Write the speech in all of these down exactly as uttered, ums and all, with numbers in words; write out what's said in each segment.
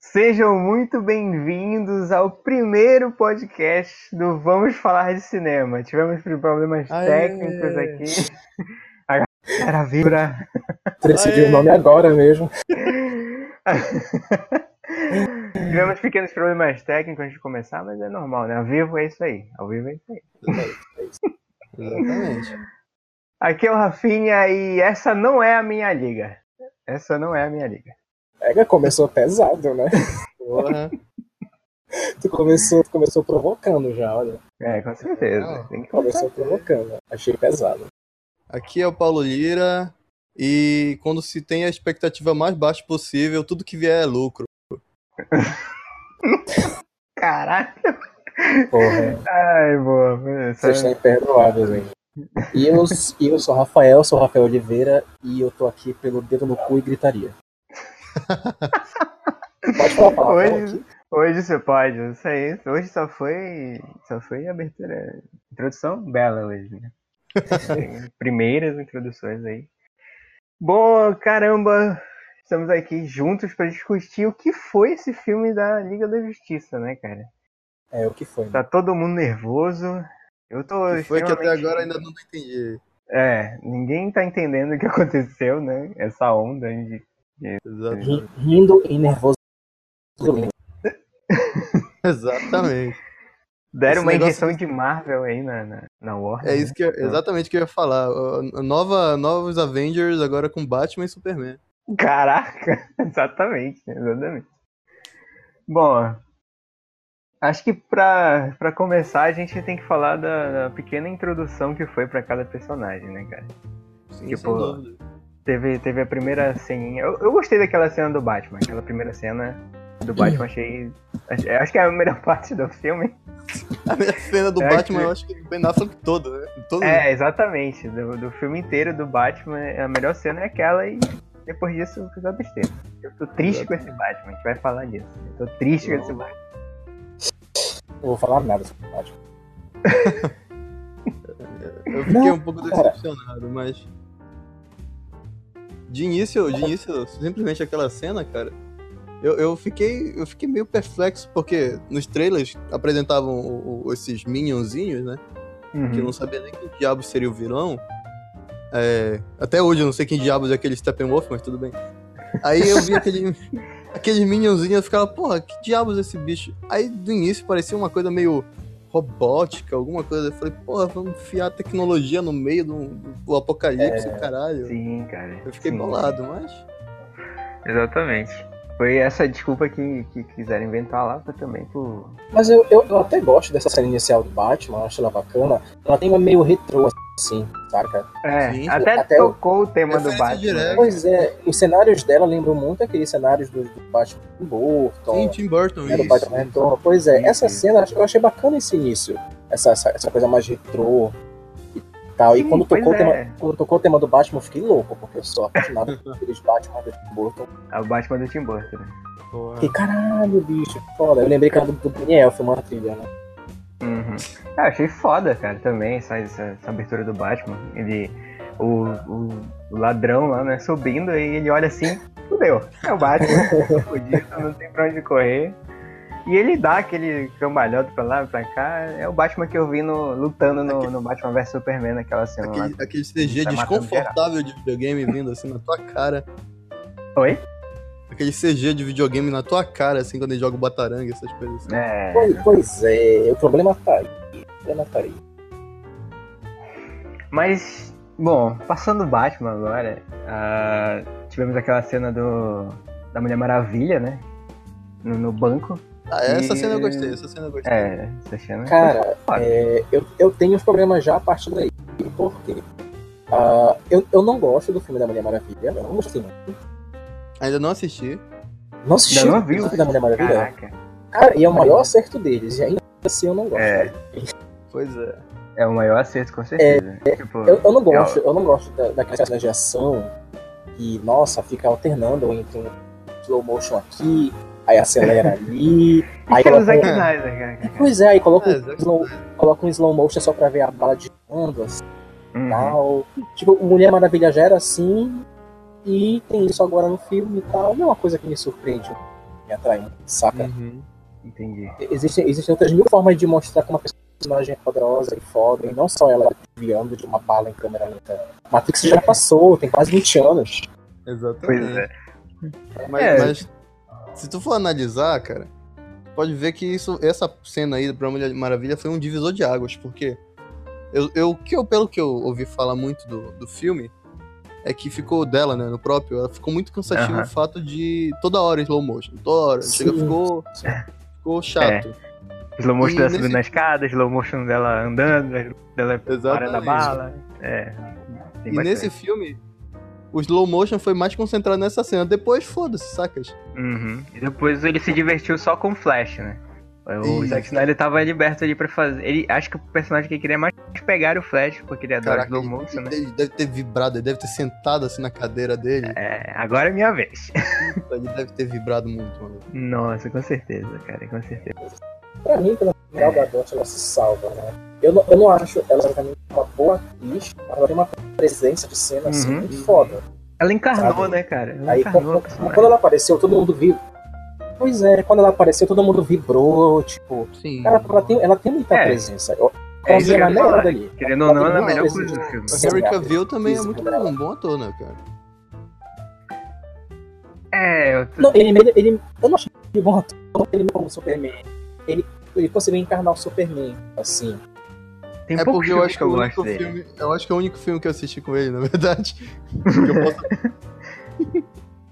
Sejam muito bem-vindos ao primeiro podcast do Vamos Falar de Cinema. Tivemos problemas Aê. técnicos aqui. A galera vibra. Decidi o nome agora mesmo. Tivemos pequenos problemas técnicos antes de começar, mas é normal, né? Ao vivo é isso aí. Ao vivo é isso aí. É isso. Exatamente. Aqui é o Rafinha e essa não é a minha liga. Essa não é a minha liga. É, começou pesado, né? Porra. Tu começou, tu começou provocando já, olha. É, com certeza. Não, Tem que começou provocando. Achei pesado. Aqui é o Paulo Lira e quando se tem a expectativa mais baixa possível, tudo que vier é lucro. Caralho. Porra. Ai, boa. Vocês estão imperdoáveis, hein? E eu, e eu sou Rafael, sou Rafael Oliveira e eu tô aqui pelo dedo no cu e gritaria. Pode falar, falar hoje, hoje você pode, isso aí. Hoje só foi, só foi abertura, introdução bela hoje, né? Primeiras introduções aí. Bom, caramba, estamos aqui juntos para discutir o que foi esse filme da Liga da Justiça, né, cara? É, o que foi, né? Tá todo mundo nervoso. Eu tô que foi extremamente... que até agora ainda não entendi. É, ninguém tá entendendo o que aconteceu, né? Essa onda de... de... Rindo e nervoso. Exatamente. Deram Esse uma injeção de... de Marvel aí na, na, na Warner. É isso que eu, exatamente o que eu ia falar. A nova, novos Avengers agora com Batman e Superman. Caraca, exatamente, exatamente. Bom, acho que pra, pra começar a gente tem que falar da, da pequena introdução que foi pra cada personagem, né, cara? Sim, tipo, sem dúvida. Teve, teve a primeira ceninha. Eu, eu gostei daquela cena do Batman, aquela primeira cena do Batman, achei. Acho que é a melhor parte do filme. A melhor cena do é Batman, que... eu acho que é o Ben Affleck todo, né? Todo é, exatamente. Do, do filme inteiro do Batman, a melhor cena é aquela e depois disso eu fiz uma besteira. Eu tô triste Exato. com esse Batman, a gente vai falar disso. Eu tô triste Não. com esse Batman. Não vou falar nada sobre o Batman. Eu fiquei Não, um pouco decepcionado, cara. mas. De início, de início, simplesmente aquela cena, cara. Eu, eu, fiquei, eu fiquei meio perplexo, porque nos trailers apresentavam o, o, esses minionzinhos, né? Uhum. Que eu não sabia nem quem diabos seria o vilão. É, até hoje eu não sei quem diabos é aquele Steppenwolf, mas tudo bem. Aí eu vi aquele, aqueles minionzinhos e eu ficava, porra, que diabos é esse bicho? Aí do início parecia uma coisa meio robótica, alguma coisa. Eu falei, porra, vamos enfiar tecnologia no meio do, do apocalipse, é, caralho. Sim, cara. Eu fiquei sim. bolado, mas... Exatamente. Foi essa desculpa que, que quiseram inventar lá, foi também por... Mas eu, eu, eu até gosto dessa cena inicial do Batman, acho ela bacana. Ela tem uma meio retrô, assim, saca? É, Sim. até, até tocou o, o tema do Batman. Direto. Pois é, os cenários dela lembram muito aqueles cenários do, do Batman Tim Burton. Sim, Tim Burton, né, isso. Do Batman Retorno. Pois é, Sim, essa sim. cena, eu achei bacana esse início. Essa, essa, essa coisa mais retrô e tal. Sim, e quando tocou, é. o tema, quando tocou o tema do Batman, eu fiquei louco, porque eu sou apaixonado por aqueles Batman do Tim Burton. É o Batman do Tim Burton, né? Que caralho, bicho, foda. Eu lembrei que era do, do Daniel, filmando a trilha, né? Uhum. Ah, achei foda, cara, também, essa, essa, essa abertura do Batman. Ele, o, o, o ladrão lá, né, subindo, e ele olha assim, fudeu, é o Batman, fudido, não tem pra onde correr. E ele dá aquele cambalhota pra lá, pra cá, é o Batman que eu vi no, lutando no, aquele, no Batman versus Superman, naquela cena aquele, lá. Aquele C G desconfortável de videogame vindo assim na tua cara. Oi? Aquele C G de videogame na tua cara, assim, quando ele joga o batarangue, essas coisas assim. É. Pois, pois é, o problema tá aí. O problema tá aí. Mas, bom, passando o Batman agora, uh, tivemos aquela cena do da Mulher Maravilha, né? No, no banco. Ah, essa e... cena eu gostei, essa cena eu gostei. É, essa cena... Cara, é, eu, eu tenho os problemas já a partir daí. Por quê? Uh, eu, eu não gosto do filme da Mulher Maravilha, eu não gostei muito. Ainda não assisti. Não assisti não o filme da Mulher Maravilha? Caraca. Cara, e é o maior acerto deles, e ainda assim eu não gosto. É. Pois é. É o maior acerto, com certeza. É, tipo, eu, eu não gosto, eu, eu não gosto da, daquelas cenas de ação que, nossa, fica alternando entre um slow motion aqui, aí acelera ali. Aí coloca... Zack um... Snyder, cara. Pois é, aí coloca, é, um slow, coloca um slow motion só pra ver a bala de ando, assim, uhum. tal. Tipo, Mulher Maravilha já era assim, e tem isso agora no filme e tal. Não é uma coisa que me surpreende. me atrai muito, saca? Uhum. Entendi. Existem, existem outras mil formas de mostrar como uma personagem é poderosa e foda, e não só ela desviando de uma bala em câmera lenta. Matrix já passou, tem quase vinte anos. Exatamente. Pois é. Mas, É. mas se tu for analisar, cara, tu pode ver que isso, essa cena aí pra Mulher Maravilha foi um divisor de águas, porque eu, eu, que eu, pelo que eu ouvi falar muito do, do filme, é que ficou dela, né, no próprio, ela ficou muito cansativo Aham. o fato de toda hora slow motion, toda hora, Sim. chega, ficou, ficou chato. Slow motion E dela nesse- subindo na escada, slow motion dela andando, dela parando a Exatamente. bala. É. tem E bastante. nesse filme, o slow motion foi mais concentrado nessa cena, depois foda-se, sacas? Uhum. E depois ele se divertiu só com o Flash, né? O Isso. Zack Snyder tava liberto ali pra fazer. Ele, acho que o personagem que ele queria mais pegar o Flash, porque ele adora Caraca, slow ele, motion, né? ele deve ter vibrado, ele deve ter sentado assim na cadeira dele. É, agora é minha vez. Ele deve ter vibrado muito, mano. Nossa, com certeza, cara, com certeza. Pra mim, pela Gal Gadot, ela se salva, né? Eu não, eu não acho ela exatamente uma boa atriz, mas ela tem uma presença de cena assim, Uhum. muito foda. Ela encarnou, Sabe? né, cara? Ela Aí, encarnou quando, a personagem. quando ela apareceu, todo mundo viu. Pois é, quando ela apareceu, todo mundo vibrou, tipo... Sim. Cara, ela tem, ela tem muita É. presença. Eu, É isso que eu ela ia melhor falar. dali. Querendo ou não, ela é a tem melhor muita coisa do presença. filme. O Sim, Henry a Cavill também é físico muito dela. bom, um bom ator, né, cara? É, eu tô... Não, ele, ele, ele, eu não achei ele bom ator, ele como Superman. Ele, ele conseguiu encarnar o Superman, assim. tem É poucos porque eu filmes acho que que eu o gosto único dele. filme, eu acho que é o único filme que eu assisti com ele, na verdade. Que eu posso...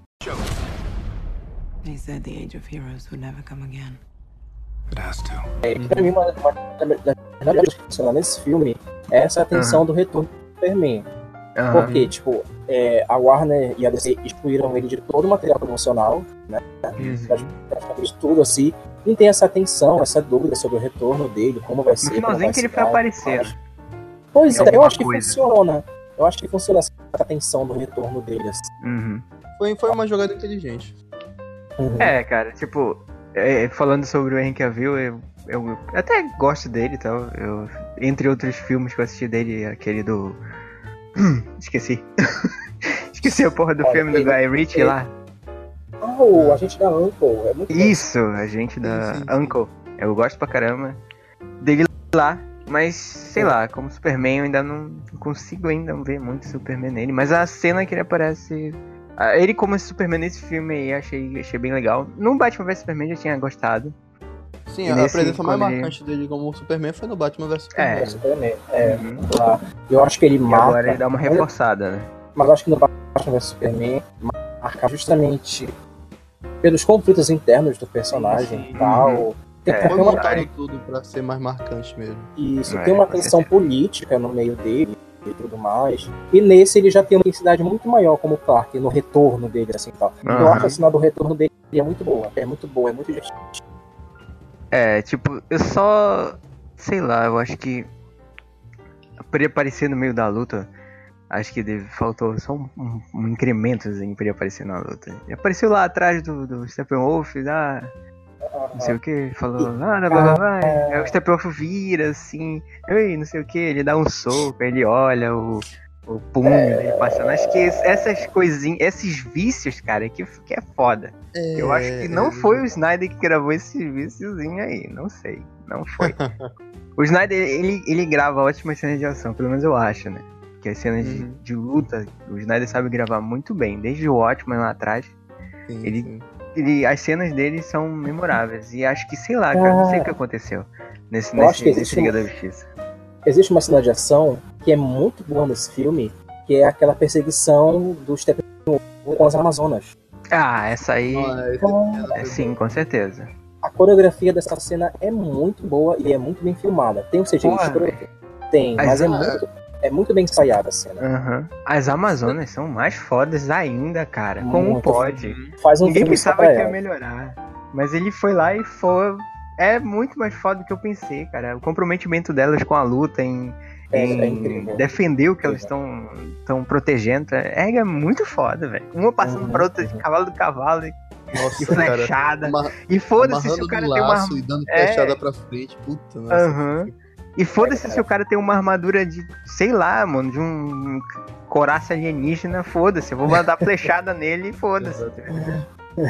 They said the age of heroes would never come again. It has to. É, pra mim, uma, uma das melhores coisas que funciona nesse filme é essa atenção do retorno do Superman. Aham. Porque, tipo, é, a Warner e a D C excluíram ele de todo o material promocional, né? Uhum. Praticamente tudo, assim. E tem essa atenção, essa dúvida sobre o retorno dele, como vai ser. No como finalzinho vai que ele ser foi tal, aparecer. mas- Pois Em é, eu alguma acho que coisa. funciona. Eu acho que funciona essa atenção do retorno dele, assim. Uhum. Foi, foi uma jogada inteligente. Uhum. É, cara, tipo, é, falando sobre o Henry Cavill, eu, eu até gosto dele e tal. Eu, entre outros filmes que eu assisti dele, aquele do. Esqueci. Esqueci a porra do Olha, filme do ele- Guy Ritchie ele- lá. Ah, o agente da Uncle, é muito bom. Isso, a gente da Sim, sim, sim. Uncle. Eu gosto pra caramba dele lá. Mas, sei lá, como Superman eu ainda não consigo ainda ver muito Superman nele. Mas a cena que ele aparece... ah, ele como esse Superman nesse filme aí, achei, achei bem legal. No Batman vs Superman eu já tinha gostado. Sim, E a nesse, presença mais quando ele- marcante dele como Superman foi no Batman vs É. É, Superman. Superman. É, Uhum. lá. Eu acho que ele E marca. agora ele dá uma reforçada, né? Mas eu acho que no Batman vs Superman marca justamente pelos conflitos internos do personagem Sim, e tal. uhum. Tem, É, tem Foi uma, montado tudo pra ser mais marcante mesmo. isso, É, tem uma com tensão política no meio dele e tudo mais. E nesse ele já tem uma intensidade muito maior como Clark, no retorno dele, assim tal. Eu Aham. acho que a cena do retorno dele é muito boa. É muito boa, é muito divertida. É, tipo, eu só... Sei lá, eu acho que... Poderia aparecer no meio da luta. Acho que deve, faltou só um, um, um incrementozinho pra ele aparecer na luta. Ele apareceu lá atrás do, do Steppenwolf, ah, não sei o que, falou, ah, blá, blá, blá, blá. Aí o Steppenwolf vira assim, ei, não sei o que, ele dá um soco, aí ele olha o, o punho dele passando. Acho que essas coisinhas, esses vícios, cara, que, que é foda. Eu acho que não foi o Snyder que gravou esse viciozinho aí, não sei, não foi. O Snyder, ele, ele grava ótimas cenas de ação, pelo menos eu acho, né? Que as cenas de, Uhum. de luta, o Snyder sabe gravar muito bem, desde o Watchmen lá atrás. Sim, Ele- sim. Ele, as cenas dele são memoráveis. E acho que, sei lá, cara, não sei o que aconteceu nesse, Eu acho nesse, que nesse existe Liga um- da Justiça. Existe uma cena de ação que é muito boa nesse filme, que é aquela perseguição do Steppenwolf com as Amazonas. Ah, essa aí, Ah, esse- Então, é, sim, com certeza. a coreografia dessa cena é muito boa e é muito bem filmada. Tem um C G I Porra, escroto? Tem, Mas, mas é ah, muito, é muito bem ensaiada a cena. Aham. As Amazonas são mais fodas ainda, cara. Como Muito. pode? Faz um Ninguém filme só pensava pra que ia ela. melhorar. Mas ele foi lá e foi. É muito mais foda do que eu pensei, cara. O comprometimento delas com a luta em, É, em é incrível. defender o que elas estão estão protegendo. É, é muito foda, velho. Uma passando Uhum, pra outra de uhum. cavalo do cavalo e, Nossa, e cara. flechada. Amar- E foda-se se Amarrando o cara no tem uma. laço e dando É. flechada pra frente. Puta, nossa. Aham. E foda-se É, se o cara tem uma armadura de, sei lá, mano, de um coraça alienígena, foda-se. Eu vou mandar flechada nele e foda-se.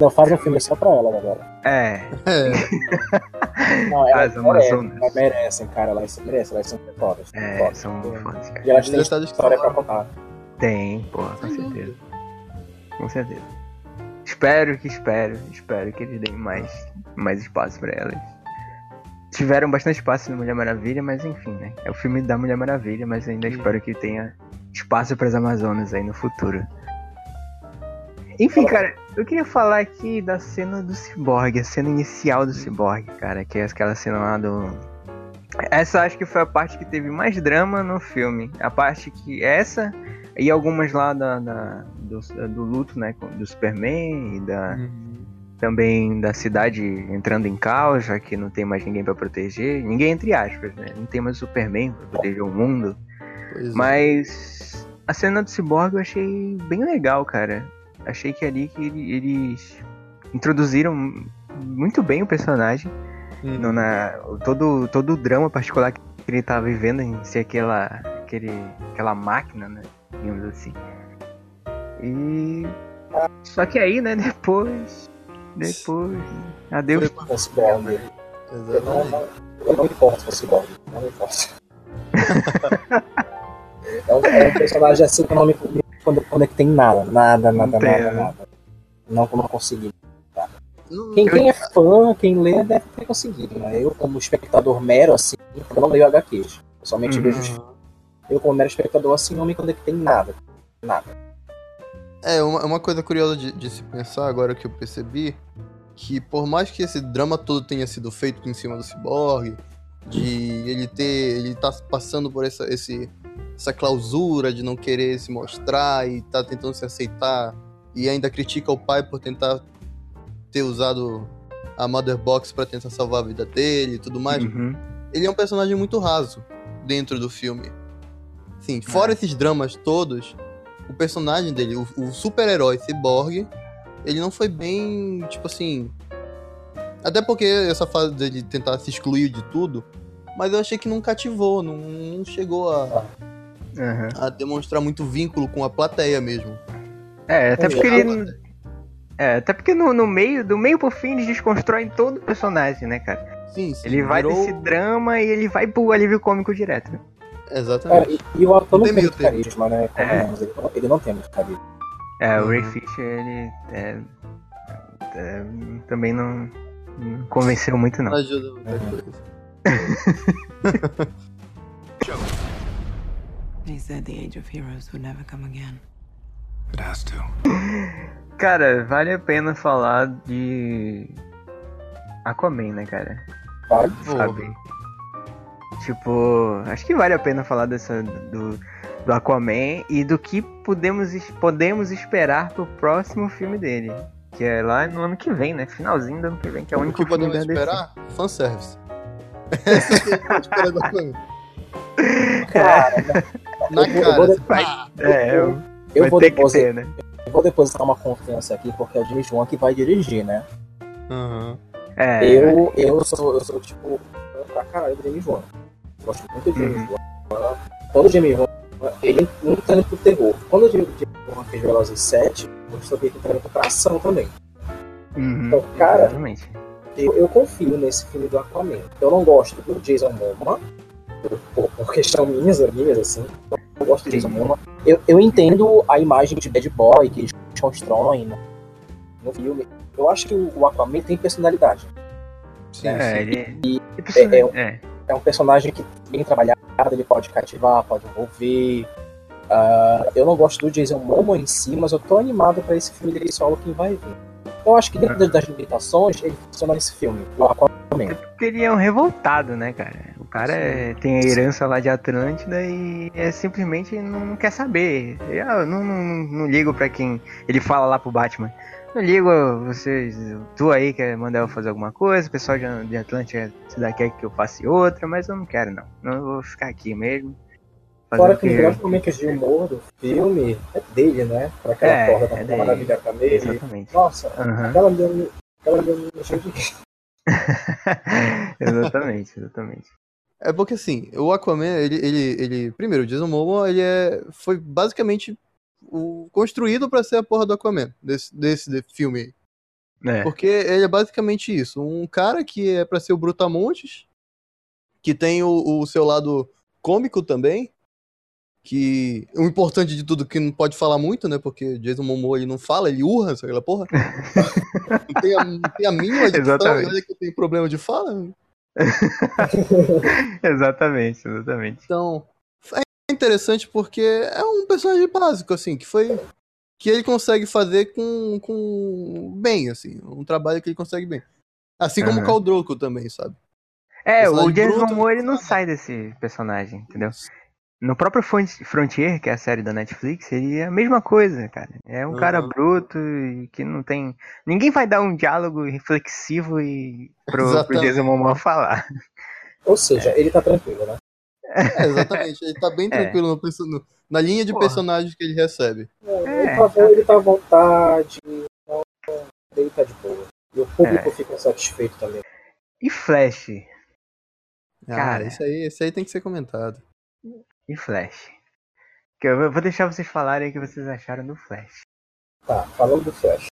Não, faz um filme só pra ela agora. É. É. Não, elas As merecem, Amazonas. elas merecem, cara. Elas merecem, elas são fodas. É, fodas. são fodas, cara. E elas têm Detalhes que história pra falaram. contar. Tem, porra, com Sem certeza. Com certeza. Espero que espero, espero que eles deem mais, mais espaço pra elas. Tiveram bastante espaço no Mulher Maravilha, mas enfim, né? É o filme da Mulher Maravilha, mas ainda Sim. espero que tenha espaço pras Amazonas aí no futuro. Enfim, cara, eu queria falar aqui da cena do Cyborg, a cena inicial do Cyborg, cara, que é aquela cena lá do... Essa acho que foi a parte que teve mais drama no filme. A parte que... Essa e algumas lá da, da- do, do luto, né, do Superman e da... Uhum. Também da cidade entrando em caos, já que não tem mais ninguém pra proteger. Ninguém entre aspas, né? Não tem mais o Superman pra proteger o mundo. Pois é. Mas a cena do Cyborg eu achei bem legal, cara. Achei que ali que ele- eles introduziram muito bem o personagem. Uhum. No- na, todo, todo o drama particular que ele tava vivendo em ser aquela, aquele, aquela máquina, né? Digamos assim. E... Só que aí, né, depois... Depois... Adeus. Foi Com o Cyborg. Eu não, Exatamente. não, eu não me importo com o Cyborg. Não me importo. é, um, é um personagem assim que eu não me me conectei em nada. Nada, nada, Não tem, nada, né? nada. Não, não consegui. Não- Quem, quem é fã, quem lê, deve ter conseguido, né? Eu, como espectador mero, assim, eu não leio H Qs. Eu somente Uhum. vejo os filmes. Eu, como mero espectador, assim, não me conectei em nada. Nada. É, uma, uma coisa curiosa de, de se pensar agora que eu percebi, que por mais que esse drama todo tenha sido feito em cima do Cyborg, de ele ter, ele tá passando por essa, esse, essa clausura de não querer se mostrar e tá tentando se aceitar, e ainda critica o pai por tentar ter usado a Mother Box pra tentar salvar a vida dele e tudo mais, Uhum. ele é um personagem muito raso dentro do filme. Sim, fora É. esses dramas todos, o personagem dele, o, o super-herói Cyborg, ele não foi bem, tipo assim... Até porque essa fase dele tentar se excluir de tudo, mas eu achei que não cativou, não, não chegou a, Uhum. a demonstrar muito vínculo com a plateia mesmo. É, até Em porque geral, ele... É, até porque no, no meio, do meio pro fim eles desconstroem todo o personagem, né, cara? Sim, sim. Ele vai virou- desse drama e ele vai pro alívio cômico direto. Cara, Exatamente. e, e o ator Não não tem tem meio muito termo. carisma, né? Convenhamos, Ele, ele não tem muito carisma. É, o Ray Uhum. Fisher, ele é, é, também não, não convenceu muito, não. Não ajuda muita coisa. He said the age of heroes would never come again. It has to. Cara, vale a pena falar de Aquaman, né, cara? Vai. Sabe? Tipo, acho que vale a pena falar dessa do, do Aquaman e do que podemos, es- podemos esperar pro próximo filme dele. Que é lá no ano que vem, né? Finalzinho do ano que vem, que é o O único que filme podemos da D C. esperar? Fanservice. Essa que a gente pode esperar da Aquaman. Cara, Na eu vou- eu cara. vou assim, Vai, pá. é, eu, eu vai vou ter que depositar, ter, né? eu vou depositar uma confiança aqui, porque é o James Wan que vai dirigir, né? Aham. É, Eu, eu, sou, eu sou, tipo, fã pra caralho do James Wan. Gosto muito do James Uhum. Wan. Todo o James Wan, ele não tá indo pro terror. Quando o James Wan fez Velozes sete, eu sabia que ele tá indo pra ação também. uhum, Então, cara, exatamente. eu, eu confio nesse filme do Aquaman. Eu não gosto do Jason Momoa, por, por, por questão minhas, minhas, assim. Eu não gosto do Sim. Jason Momoa. Eu, eu entendo a imagem de bad boy que eles constroem no, no filme. Eu acho que o, o Aquaman tem personalidade. Sim, É, sim. ele... é, é, é. É um personagem que, bem trabalhado, ele pode cativar, pode envolver. Ah, eu não gosto do Jason Momoa em si, mas eu tô animado pra esse filme dele solo que vai vir. Eu acho que dentro das- das limitações, ele funciona nesse filme, o Aquaman. Porque ele é um revoltado, né, cara? O cara é- tem a herança lá de Atlântida e é simplesmente não quer saber. Eu não, não, não ligo pra quem ele fala lá pro Batman. Não ligo a vocês, tu aí quer mandar eu fazer alguma coisa, o pessoal de, de Atlântida se dá quer que eu faça outra, mas eu não quero não. Não, eu vou ficar aqui mesmo. Fora fazendo que os grandes momentos de humor do filme é dele, né? Pra aquela É, corda é da dele. maravilha pra ele. Exatamente. Nossa, Aham. aquela menina, aquela menina cheia de... exatamente, exatamente. É porque assim, o Aquaman, ele, ele, ele primeiro, o Jason Momoa, ele é, foi basicamente o, construído pra ser a porra do Aquaman, desse, desse de- filme aí. É. Porque ele é basicamente isso. Um cara que é pra ser o Brutamontes, que tem o, o seu lado cômico também, que o importante de tudo que não pode falar muito, né? Porque Jason Momoa ele não fala, ele urra, sabe aquela porra? Não tem a, não tem a mínima dicção, e Exatamente. olha que eu tenho problema de fala. Exatamente, exatamente. Então, é interessante porque é um personagem básico, assim, que foi... que ele consegue fazer com, com bem, assim, um trabalho que ele consegue bem. Assim como o Uhum. Khal Drogo também, sabe? É, o Personagem James bruto, Momoa ele não sabe? sai desse personagem, entendeu? No próprio Fron- Frontier, que é a série da Netflix, ele é a mesma coisa, cara. É um cara Uhum. bruto e que não tem... Ninguém vai dar um diálogo reflexivo e pro, pro Exatamente. Jason Momoa falar. Ou seja, ele tá tranquilo, né? É, exatamente. Ele tá bem É. tranquilo no perso- no- na linha de Porra. personagens que ele recebe. Ele, É, tá, bom, ele tá à vontade, então ele tá de boa. E o público É. fica satisfeito também. E Flash? Ah, Cara. isso aí, isso aí tem que ser comentado. E Flash? Que eu vou deixar vocês falarem o que vocês acharam do Flash. Tá, falando do Flash.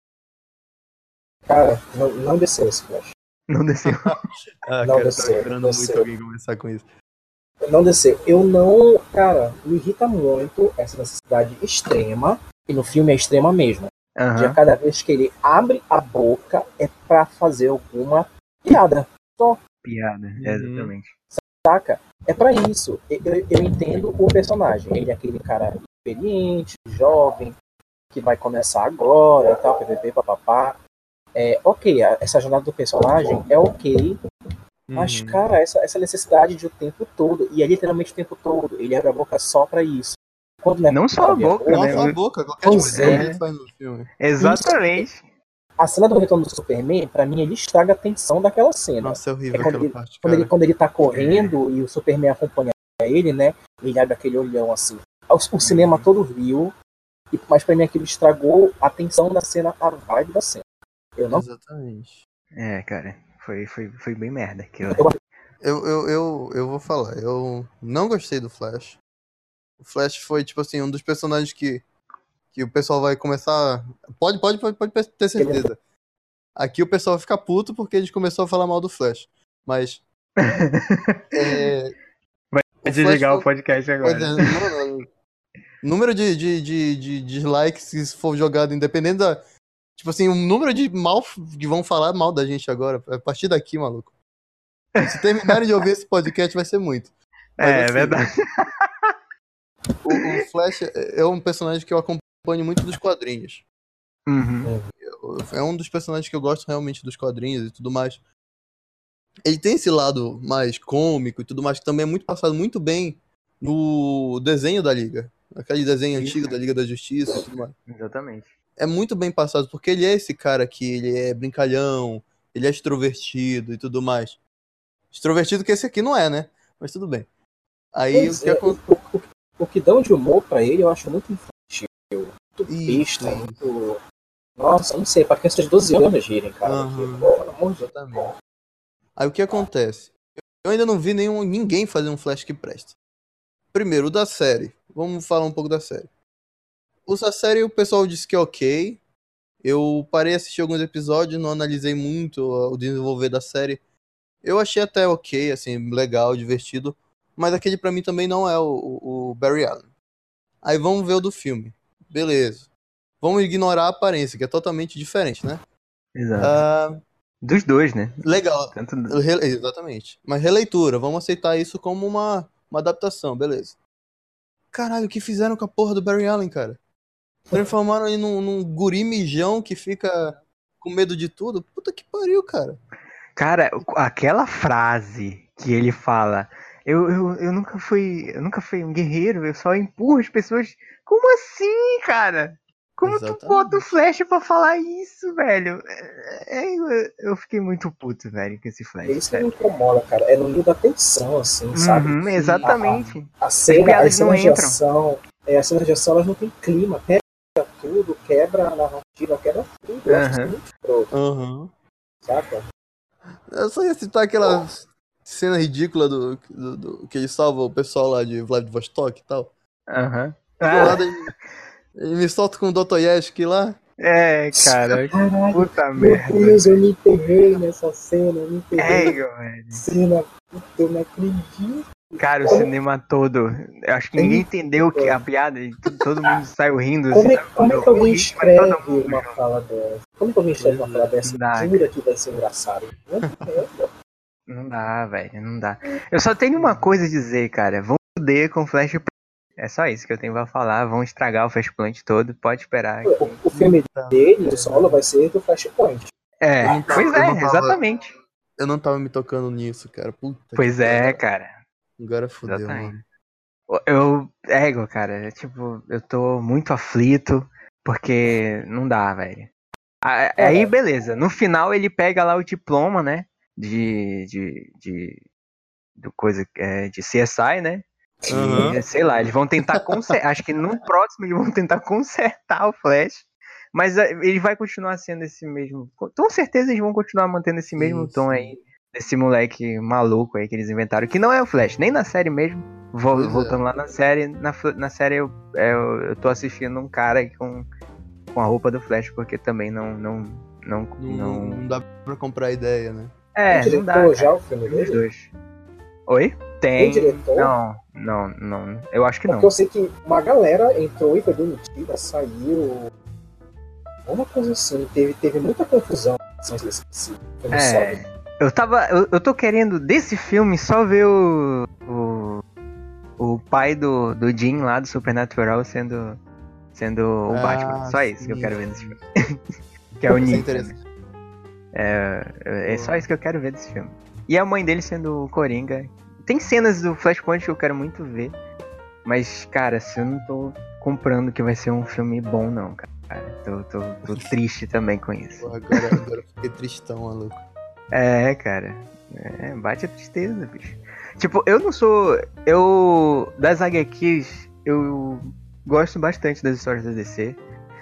Cara, não, não desceu esse Flash. Não desceu. Ah, Não cara, eu desceu, tava esperando desceu. muito alguém começar com isso. Não desceu. Eu não. Cara, me irrita muito essa necessidade extrema. E no filme é extrema mesmo. De a Aham. cada vez que ele abre a boca é pra fazer alguma piada. Piada, Uhum. exatamente. Saca? É pra isso. Eu, eu- eu entendo o personagem. Ele é aquele cara experiente, jovem, que vai começar agora e tal, ppp, papapá. É, ok, a- essa jornada do personagem é ok, mas, Uhum. cara, essa, essa necessidade de o tempo todo, e é literalmente o tempo todo, ele abre a boca só pra isso. Quando é Não só pra a abrir boca, Não né? só a boca, qualquer Pois expressão é. que ele faz no filme. Exatamente. A cena do retorno do Superman, pra mim, ele estraga a tensão daquela cena. Nossa, é horrível É quando aquela ele- parte, Quando cara. ele, quando ele tá correndo e o Superman acompanha ele, né? Ele abre aquele olhão assim. O, o cinema todo riu, e- mas pra mim aquilo estragou a tensão da cena, a vibe da cena. Eu não. Exatamente. É, cara. Foi, foi, foi bem merda aquilo. Eu, Eu, eu, eu, eu vou falar, eu não gostei do Flash. O Flash foi, tipo assim, um dos personagens que, que o pessoal vai começar. Pode, pode, pode, pode ter certeza. Aqui o pessoal vai ficar puto porque a gente começou a falar mal do Flash. Mas. É, Vai o desligar Flash o podcast foi- agora. pois é, mano, o número de, de, de, de dislikes que for jogado, independente da. Tipo assim, o número de mal que vão falar mal da gente agora, a partir daqui, maluco. Se terminarem de ouvir esse podcast, vai ser muito. Mas, É, é assim, verdade. O, o Flash é um personagem que eu acompanho muito dos quadrinhos. Uhum. É um dos personagens que eu gosto realmente dos quadrinhos e tudo mais. Ele tem esse lado mais cômico e tudo mais, que também é muito passado muito bem no desenho da Liga. Aquele desenho Isso. antigo da Liga da Justiça e tudo mais. Exatamente. É muito bem passado, porque ele é esse cara que ele é brincalhão, ele é extrovertido e tudo mais. Extrovertido que esse aqui não é, né? Mas tudo bem. Aí Pois o que é, acontece... o, o- o que dão de humor pra ele eu acho muito infantil, muito Isso, besta, isso. muito. Nossa, não sei, pra crianças de doze anos girem, cara. Aham. Que, pô, pelo amor de Deus. Exatamente. Aí o que acontece? Eu ainda não vi nenhum, ninguém fazer um Flash que presta. Primeiro, o da série. Vamos falar um pouco da série. O da série o pessoal disse que é ok. Eu parei de assistir alguns episódios, não analisei muito o desenvolver da série. Eu achei até ok, assim, legal, divertido. Mas aquele pra mim também não é o, o- o Barry Allen. Aí vamos ver o do filme. Beleza. Vamos ignorar a aparência, que é totalmente diferente, né? Exato. Ah, Dos dois, né? legal. Tanto do... Re- Exatamente. Mas releitura, vamos aceitar isso como uma, uma adaptação, beleza. Caralho, o que fizeram com a porra do Barry Allen, cara? Transformaram ele num, num guri mijão que fica com medo de tudo? Puta que pariu, cara. Cara, aquela frase que ele fala, eu, eu, eu nunca fui. Eu nunca fui um guerreiro, eu só empurro as pessoas. Como assim, cara? Como tu Exatamente. bota o Flash pra falar isso, velho? É, é, eu, eu fiquei muito puto, velho, com esse Flash. É isso que sério. me incomoda, cara. É no nível da tensão, assim, sabe? Uhum, exatamente. A cena, piadas as não cenas de entram. ação, é, as cenas de ação elas não tem clima, quebra tudo, quebra a narrativa, quebra tudo. Eu acho isso Aham. muito escroto, Aham. saca? Eu só ia citar aquela cena ridícula do, do, do- que ele salva o pessoal lá de Vladivostok e tal. Aham. Do Ah, nada ele, ele me solta com o Dostoyevsky lá. É, cara. Caralho, Puta meu merda. Deus, eu me enterrei nessa cena, eu me enterrei É, nessa velho. cena. Puta, eu não acredito. Cara, o cinema todo. Eu acho que ninguém entendeu que a piada e tu- todo mundo saiu rindo. Como é, assim, como é que eu alguém ri, mas todo escreve mundo uma junto. fala dessa? Como que alguém escreve uma fala dessa? Não dá, Jura que vai ser engraçado? Não dá, velho, não dá. Eu só tenho uma coisa a dizer, cara. Vão foder com o Flashpoint. É só isso que eu tenho pra falar. Vão estragar o Flashpoint todo. Pode esperar. O, o filme dele, o solo, vai ser do Flashpoint. É, Eu não tava- pois eu é, não tava- exatamente. Eu não tava me tocando nisso, cara. Puta Pois que é, pariu. cara. Agora fodeu, Exatamente. mano. Eu, é, igual, cara, é, tipo, eu tô muito aflito, porque não dá, velho. A- Aí, beleza, no final ele pega lá o diploma, né, de, de, de, do coisa, é, de C S I, né, e, Aham. sei lá, eles vão tentar consertar, acho que no próximo eles vão tentar consertar o Flash, mas é, ele vai continuar sendo esse mesmo, com certeza eles vão continuar mantendo esse Sim, mesmo tom sim. aí, desse moleque maluco aí que eles inventaram, que não é o Flash, nem na série mesmo. Vol- Pois é. voltando lá na série, na, fl- na série eu, é, eu, eu tô assistindo um cara com, com a roupa do Flash, porque também não. Não, não, Não, não... não, não dá pra comprar a ideia, né? É, Tem não dá. diretor Cara, já o filme os dele? dois. Oi? Tem. Tem diretor? Não, não, não. Eu acho que Porque não. eu sei que uma galera entrou e foi demitida, saiu. Uma coisa assim, teve, teve muita confusão nesse filme É. solo. Eu tava. Eu, eu tô querendo desse filme só ver o. O, o pai do, do Jim lá do Supernatural sendo. Sendo o Ah, Batman. Só isso sim. que eu quero ver nesse filme. Que é o Isso é Nick. interessante. É, é só isso que eu quero ver desse filme. E a mãe dele sendo o Coringa. Tem cenas do Flashpoint que eu quero muito ver. Mas, cara, se eu não tô comprando que vai ser um filme bom, não, cara. Tô, tô, tô triste também com isso. Pô, agora, agora eu fiquei tristão, maluco. É, cara. É, bate a tristeza, bicho. Tipo, eu não sou. Eu. Das H Qs, eu gosto bastante das histórias da D C.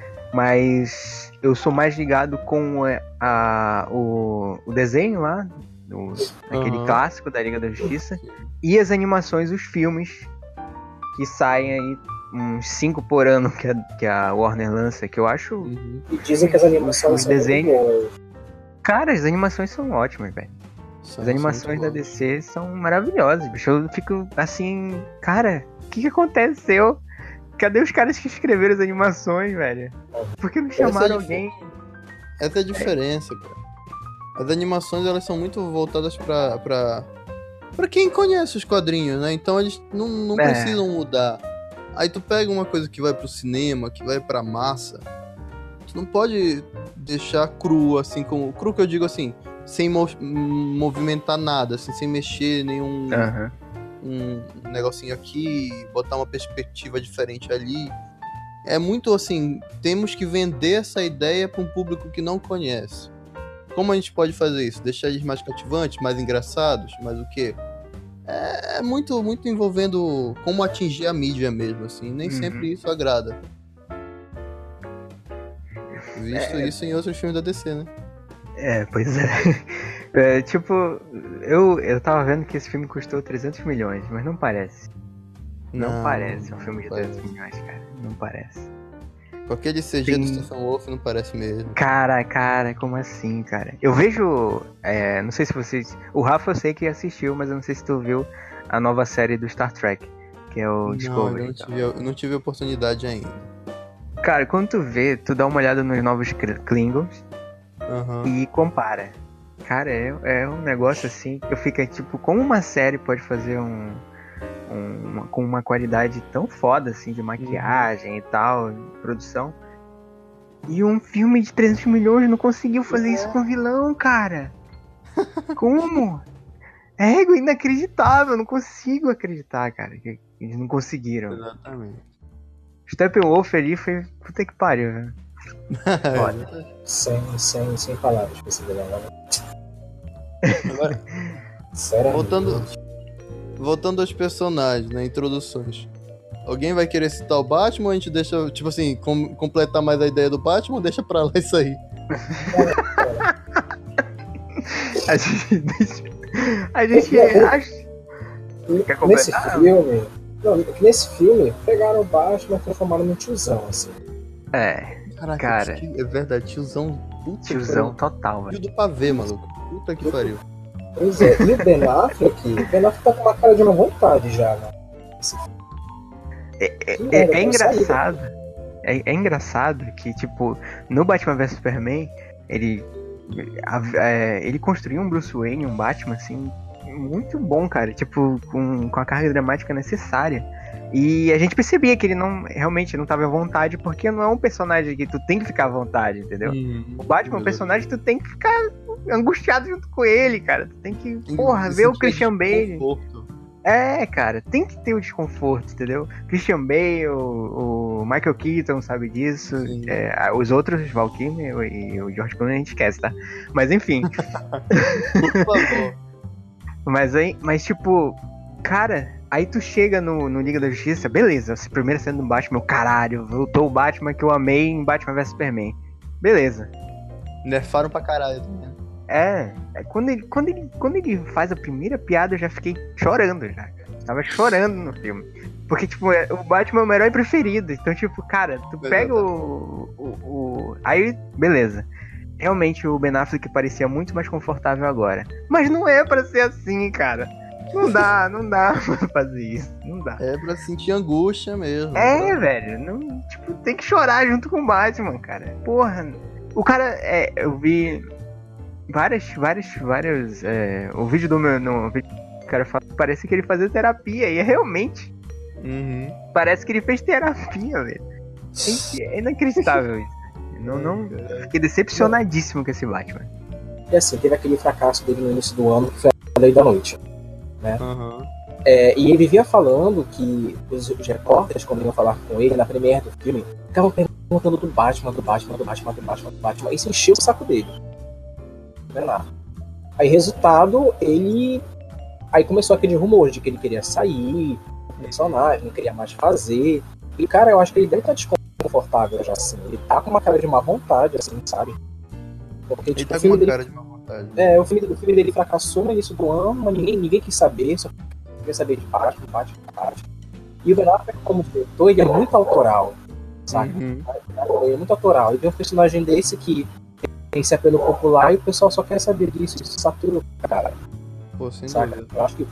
Mas eu sou mais ligado com é, a, o, o desenho lá, o, aquele Aham. clássico da Liga da Justiça, e as animações, os filmes que saem aí, uns cinco por ano que a, que a Warner lança, que eu acho. Uhum. E dizem que as animações Os são muito desenhos. boas. Cara, as animações são ótimas, velho. São- As animações são da muito D C são maravilhosas, bicho. Eu fico assim, cara, o que, que aconteceu? Cadê os caras que escreveram as animações, velho? Por que não chamaram Essa é alguém? Essa é a diferença, cara. As animações, elas são muito voltadas pra, pra, pra quem conhece os quadrinhos, né? Então eles não, não É. precisam mudar. Aí tu pega uma coisa que vai pro cinema, que vai pra massa, tu não pode deixar cru, assim, como... Cru que eu digo assim, sem mo- movimentar nada, assim, sem mexer nenhum... Aham. um negocinho aqui, botar uma perspectiva diferente ali. É muito assim, temos que vender essa ideia para um público que não conhece. Como a gente pode fazer isso? Deixar eles mais cativantes, mais engraçados, mais o quê? É, é muito, muito envolvendo como atingir a mídia mesmo, assim. Nem Uhum. sempre isso agrada. Visto É. isso em outros filmes da D C, né? É, pois é. É, tipo, eu, eu tava vendo que esse filme custou trezentos milhões, mas não parece. Não, Não, parece um não filme de parece. trezentos milhões, cara. Não parece. Com aquele C G do Tem- Stephen Wolf não parece mesmo. Cara, cara, como assim, cara? Eu vejo. É, não sei se vocês. O Rafa eu sei que assistiu, mas eu não sei se tu viu a nova série do Star Trek, que é o Não, eu Discovery. não, então. tive, eu não tive oportunidade ainda. Cara, quando tu vê, tu dá uma olhada nos novos Kl- Klingons Aham. e compara. Cara, é, é um negócio assim que eu fico tipo, como uma série pode fazer um, um- uma- com uma qualidade tão foda assim de maquiagem e tal, de produção. E um filme de trezentos milhões não conseguiu fazer isso com vilão, cara. Como? É inacreditável, eu não consigo acreditar, cara, que eles não conseguiram. Exatamente. Steppenwolf ali foi puta que pariu, velho. Foda. Sem, sem, sem palavras pra esse vilão. né? Agora, Sério. voltando, voltando aos personagens, né? Introduções. Alguém vai querer citar o Batman ou a gente deixa, tipo assim, com- completar mais a ideia do Batman ou deixa pra lá isso aí? A gente deixa. A gente Eu- eu- acha. Quer Nesse completar? filme. Não, nesse filme, pegaram o Batman e transformaram num tiozão, assim. É. Caraca, Cara. tio- é verdade, tiozão. Puta Tiozão que total, pariu. velho. Tio do pavê, maluco. Puta que pariu. Pois é, e o Ben Affleck, o Ben Affleck tá com uma cara de uma vontade já, né? Esse É, é- filme é- era é pra engraçado. É, é engraçado que, tipo, no Batman versus Superman, ele. a- é, ele construiu um Bruce Wayne, um Batman, assim, muito bom, cara. Tipo, com, com a carga dramática necessária. E a gente percebia que ele não realmente não tava à vontade, porque não é um personagem que tu tem que ficar à vontade, entendeu? Hum, O Batman é um personagem que tu tem que ficar angustiado junto com ele, cara. Tu tem que, porra, ver o Christian Bale. Conforto. É, cara, tem que ter o desconforto, entendeu? Christian Bale, o, o Michael Keaton sabe disso. Sim. É, os outros, Val Kilmer e o George Clooney, a gente esquece, tá? Mas enfim. Por favor. mas aí, mas tipo, cara, aí tu chega no, no Liga da Justiça, beleza, essa primeira cena do Batman, meu caralho, voltou o Batman que eu amei em Batman versus Superman. Beleza. Nerfaram pra caralho também. É, é, quando, ele, quando, ele, quando ele faz a primeira piada, eu já fiquei chorando já. Eu tava chorando no filme. Porque, tipo, é- o Batman é o meu herói preferido. Então, tipo, cara, tu pega o, o, o- Aí, beleza. Realmente o Ben Affleck parecia muito mais confortável agora. Mas não é pra ser assim, cara. Não dá, não dá pra fazer isso. Não dá. É pra sentir angústia mesmo. É, velho. Não, tipo, tem que chorar junto com o Batman, cara. Porra. O cara, é, eu vi várias, várias, várias. É, o vídeo do meu. No, vídeo que o cara fala, parece que ele fazia terapia. E é realmente. Uhum. Parece que ele fez terapia, velho. É inacreditável isso. Não, não. Fiquei decepcionadíssimo com esse Batman. E assim, teve aquele fracasso dele no início do ano, que foi a Lei da Noite. Uhum. É, e ele vivia falando que os, os repórteres, quando iam falar com ele na premiere do filme, ficavam perguntando do Batman, do Batman, do Batman, do Batman, do Batman, e se encheu o saco dele. Não é nada. Aí, resultado, ele. Aí começou aquele rumor de que ele queria sair do personagem, não queria mais fazer. E, cara, eu acho que ele deve estar desconfortável já assim. Ele tá com uma cara de má vontade, assim, sabe? Porque, Ele tipo, tá o com uma filme dele. cara de má vontade. É, o filme, o filme dele fracassou no início do ano, mas ninguém, ninguém quis saber, só queria saber de Batman, Batman, Batman. E o Ben Affleck, como diretor, ele é muito autoral, sabe? Uhum. Ele é muito autoral. E tem um personagem desse que tem esse apelo popular e o pessoal só quer saber disso, isso satura o cara, Pô, sem sabe? dúvida. Eu acho que...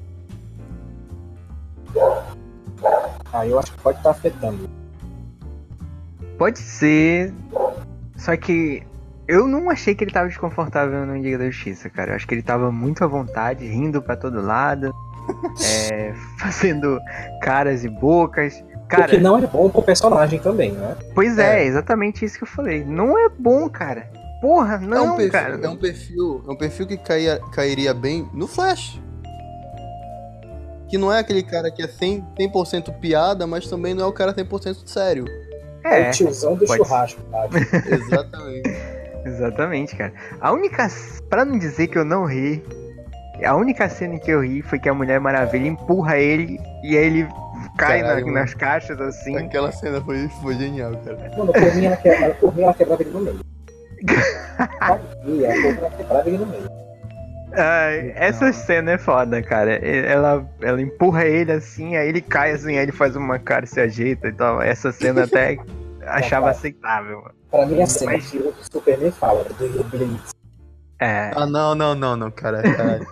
Ah, eu acho que pode estar afetando. Pode ser. Só que eu não achei que ele tava desconfortável no Liga da Justiça, cara. Eu acho que ele tava muito à vontade, rindo pra todo lado, é, fazendo caras e bocas. Cara, Porque não é bom pro personagem também, né? pois é, É. exatamente isso que eu falei. Não é bom, cara. Porra, não, é, um perfil, cara. é um perfil, é um perfil que caía, cairia bem no Flash. Que não é aquele cara que é cem por cento piada, mas também não é o cara cem por cento sério. É, É, o tiozão do pode churrasco, sabe? Exatamente. exatamente, cara. A única. Pra não dizer que eu não ri, a única cena em que eu ri foi que a Mulher Maravilha empurra ele e aí ele cai Caralho, na- mano. nas caixas assim. Aquela cena foi, foi genial, cara. Mano, por mim ela, que- ela, por mim, ela quebrava ele no meio. E ela, por mim, ela quebrava ele no meio. Ai, essa cena é foda, cara. Ela, ela empurra ele assim, aí ele cai assim, aí ele faz uma cara e se ajeita e tal. Essa cena até achava aceitável, mano. Pra mim, assim, Mas- que o Superman fala do You Bleed. É, Ah, não, não, não, não, cara. Caralho.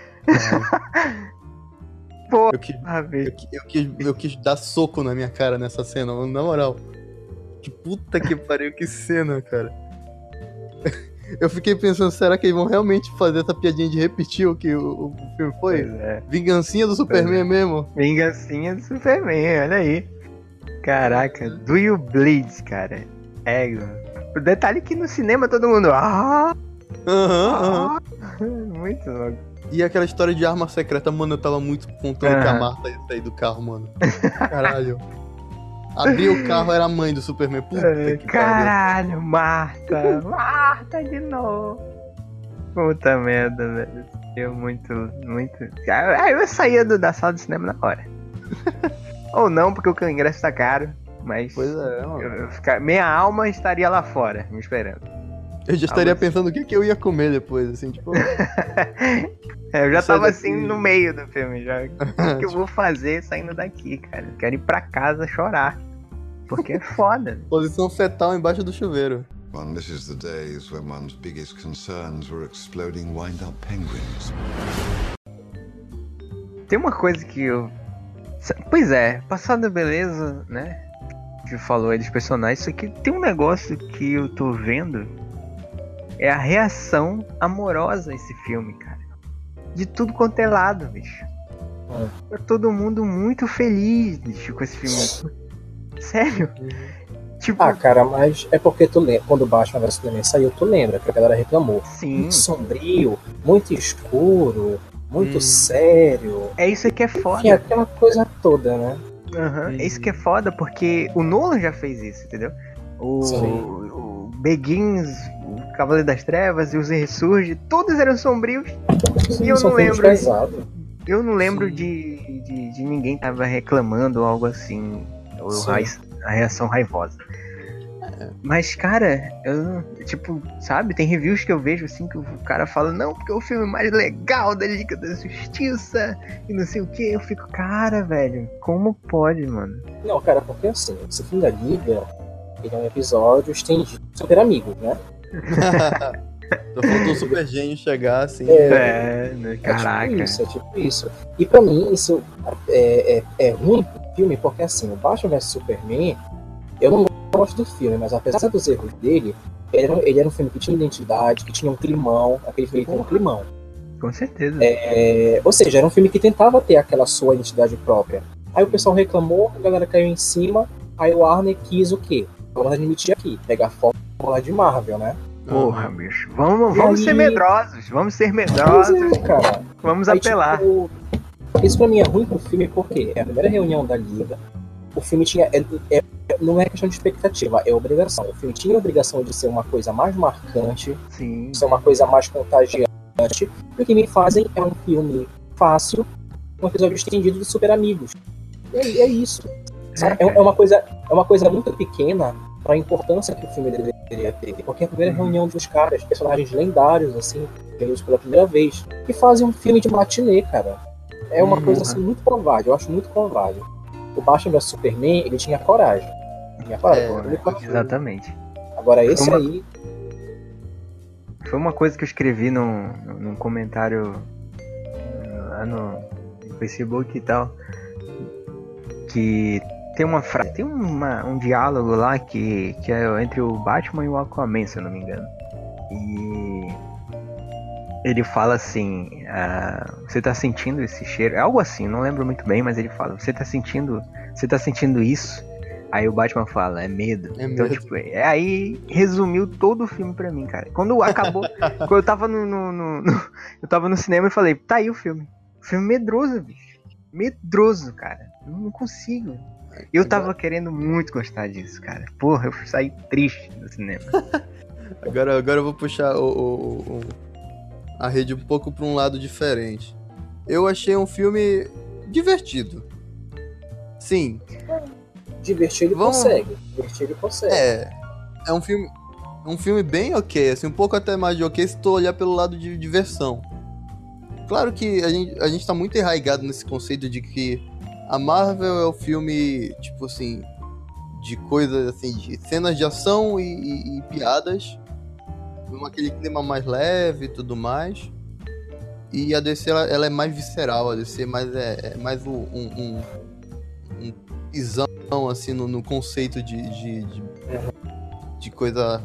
Pô, Eu, quis, ah, eu, velho. qui- eu, quis, eu quis dar soco na minha cara nessa cena, mano, na moral. Que puta que pariu, que cena, cara. Eu fiquei pensando, será que eles vão realmente fazer essa piadinha de repetir o que o, o filme foi? Pois é. Vingancinha do Superman mesmo? Vingancinha do Superman, olha aí. Caraca, do you bleed, cara? É, o detalhe é que no cinema todo mundo. Ah, Aham, aham. ah, muito louco. E aquela história de arma secreta, mano, eu tava muito contando que a Aham. Marta ia sair do carro, mano. Caralho. Abriu o carro, era a mãe do Superman. Puta É, que pariu. caralho, Marta! Marta de novo! Puta merda, velho. Eu muito, muito. Ah, eu saía do- da sala de cinema na hora. Ou não, porque o ingresso tá caro. Mas Pois é, mano. eu, eu ficar- minha alma estaria lá fora, me esperando. Eu já estaria Ah, mas- pensando o que, que eu ia comer depois, assim, tipo. É, eu já Sai tava daqui. assim no meio do filme já. O que eu vou fazer saindo daqui, cara? Eu quero ir pra casa chorar. Porque é foda. Posição fetal embaixo do chuveiro. One misses the days when one's biggest concerns were exploding wind-up penguins. Tem uma coisa que eu... Pois é, passada beleza, né? Que falou aí dos personagens, isso aqui tem um negócio que eu tô vendo. É a reação amorosa a esse filme, cara. De tudo quanto é lado, bicho. É. Tá todo mundo muito feliz, bicho, com esse filme. Sério? Tipo... Ah, cara, mas é porque tu lembra, quando o Batman versus Superman saiu, tu lembra que a galera reclamou. Sim. Muito sombrio, muito escuro, muito hum. sério. É isso que é foda. Enfim, aquela coisa toda, né? Uhum. Hum. É isso que é foda, porque o Nolan já fez isso, entendeu? O, o Begins, o Cavaleiro das Trevas e os Ressurge, todos eram sombrios. Sim, e eu não lembro. Pesado. Eu não lembro de, de, de ninguém tava reclamando ou algo assim. Ou a reação raivosa. Mas, cara, eu, tipo, sabe, tem reviews que eu vejo assim que o cara fala, não, porque é o filme mais legal da Liga da Justiça e não sei o que. Eu fico, cara, velho, como pode, mano? Não, cara, porque assim, esse filme da Liga, ele é um episódio estendido Super Amigos, né? Só faltou o Super Gênio chegar assim. É, né? Caraca. É tipo isso, é tipo isso. E pra mim, isso é, é, é ruim pro filme, porque assim, o Batman versus Superman, eu não gosto do filme, mas apesar dos erros dele, ele era, ele era um filme que tinha identidade, que tinha um climão, aquele filme que tem um climão. Com certeza. É, ou seja, era um filme que tentava ter aquela sua identidade própria. Aí o pessoal reclamou, a galera caiu em cima, aí o Warner quis o quê? Vamos admitir aqui, pegar a fórmula de Marvel, né? Porra, bicho. Vamos, vamos aí... ser medrosos. Vamos ser medrosos. É, cara. Vamos aí, apelar. Tipo, isso pra mim é ruim pro filme porque é a primeira reunião da Liga. O filme tinha... É, é, não é questão de expectativa, é obrigação. O filme tinha a obrigação de ser uma coisa mais marcante. Sim. Ser uma coisa mais contagiante. E o que me fazem é um filme fácil, um episódio estendido de Super Amigos. E é, é isso. É, é, uma coisa, é uma coisa muito pequena para a importância que o filme deveria ter. Porque é a primeira reunião dos caras, personagens lendários, assim, vemos pela primeira vez, que fazem um filme de matinê, cara. É uma uhum. coisa assim muito covarde, eu acho muito covarde. O Batman versus Superman, ele tinha coragem. Tinha coragem. É, exatamente. Agora esse foi uma, aí... Foi uma coisa que eu escrevi num, num comentário lá no, no Facebook e tal, que tem uma frase, tem uma, um diálogo lá que, que é entre o Batman e o Aquaman, se eu não me engano. E ele fala assim, ah, você tá sentindo esse cheiro? É algo assim, não lembro muito bem, mas ele fala, você tá sentindo, você tá sentindo isso? Aí o Batman fala, é medo. É então, medo. tipo, é, aí resumiu todo o filme pra mim, cara. Quando acabou, quando eu tava no, no, no, no, eu tava no cinema e falei, tá aí o filme. Filme medroso, bicho. Medroso, cara. Eu não consigo. Eu tava querendo muito gostar disso, cara. Porra, eu saí triste do cinema. Agora, agora eu vou puxar o, o, o, a rede um pouco pra um lado diferente. Eu achei um filme divertido. Sim. Divertir ele Vamos... consegue. Divertir ele consegue. É. É um filme. Um filme bem ok, assim, um pouco até mais de ok se tu olhar pelo lado de diversão. Claro que a gente, a gente tá muito arraigado nesse conceito de que a Marvel é o filme, tipo assim, de coisas assim, de cenas de ação e, e, e piadas, com aquele clima mais leve e tudo mais. E a D C, ela, ela é mais visceral, a D C mais é, é mais um, um, um pisão, assim, no, no conceito de, de, de, de coisa...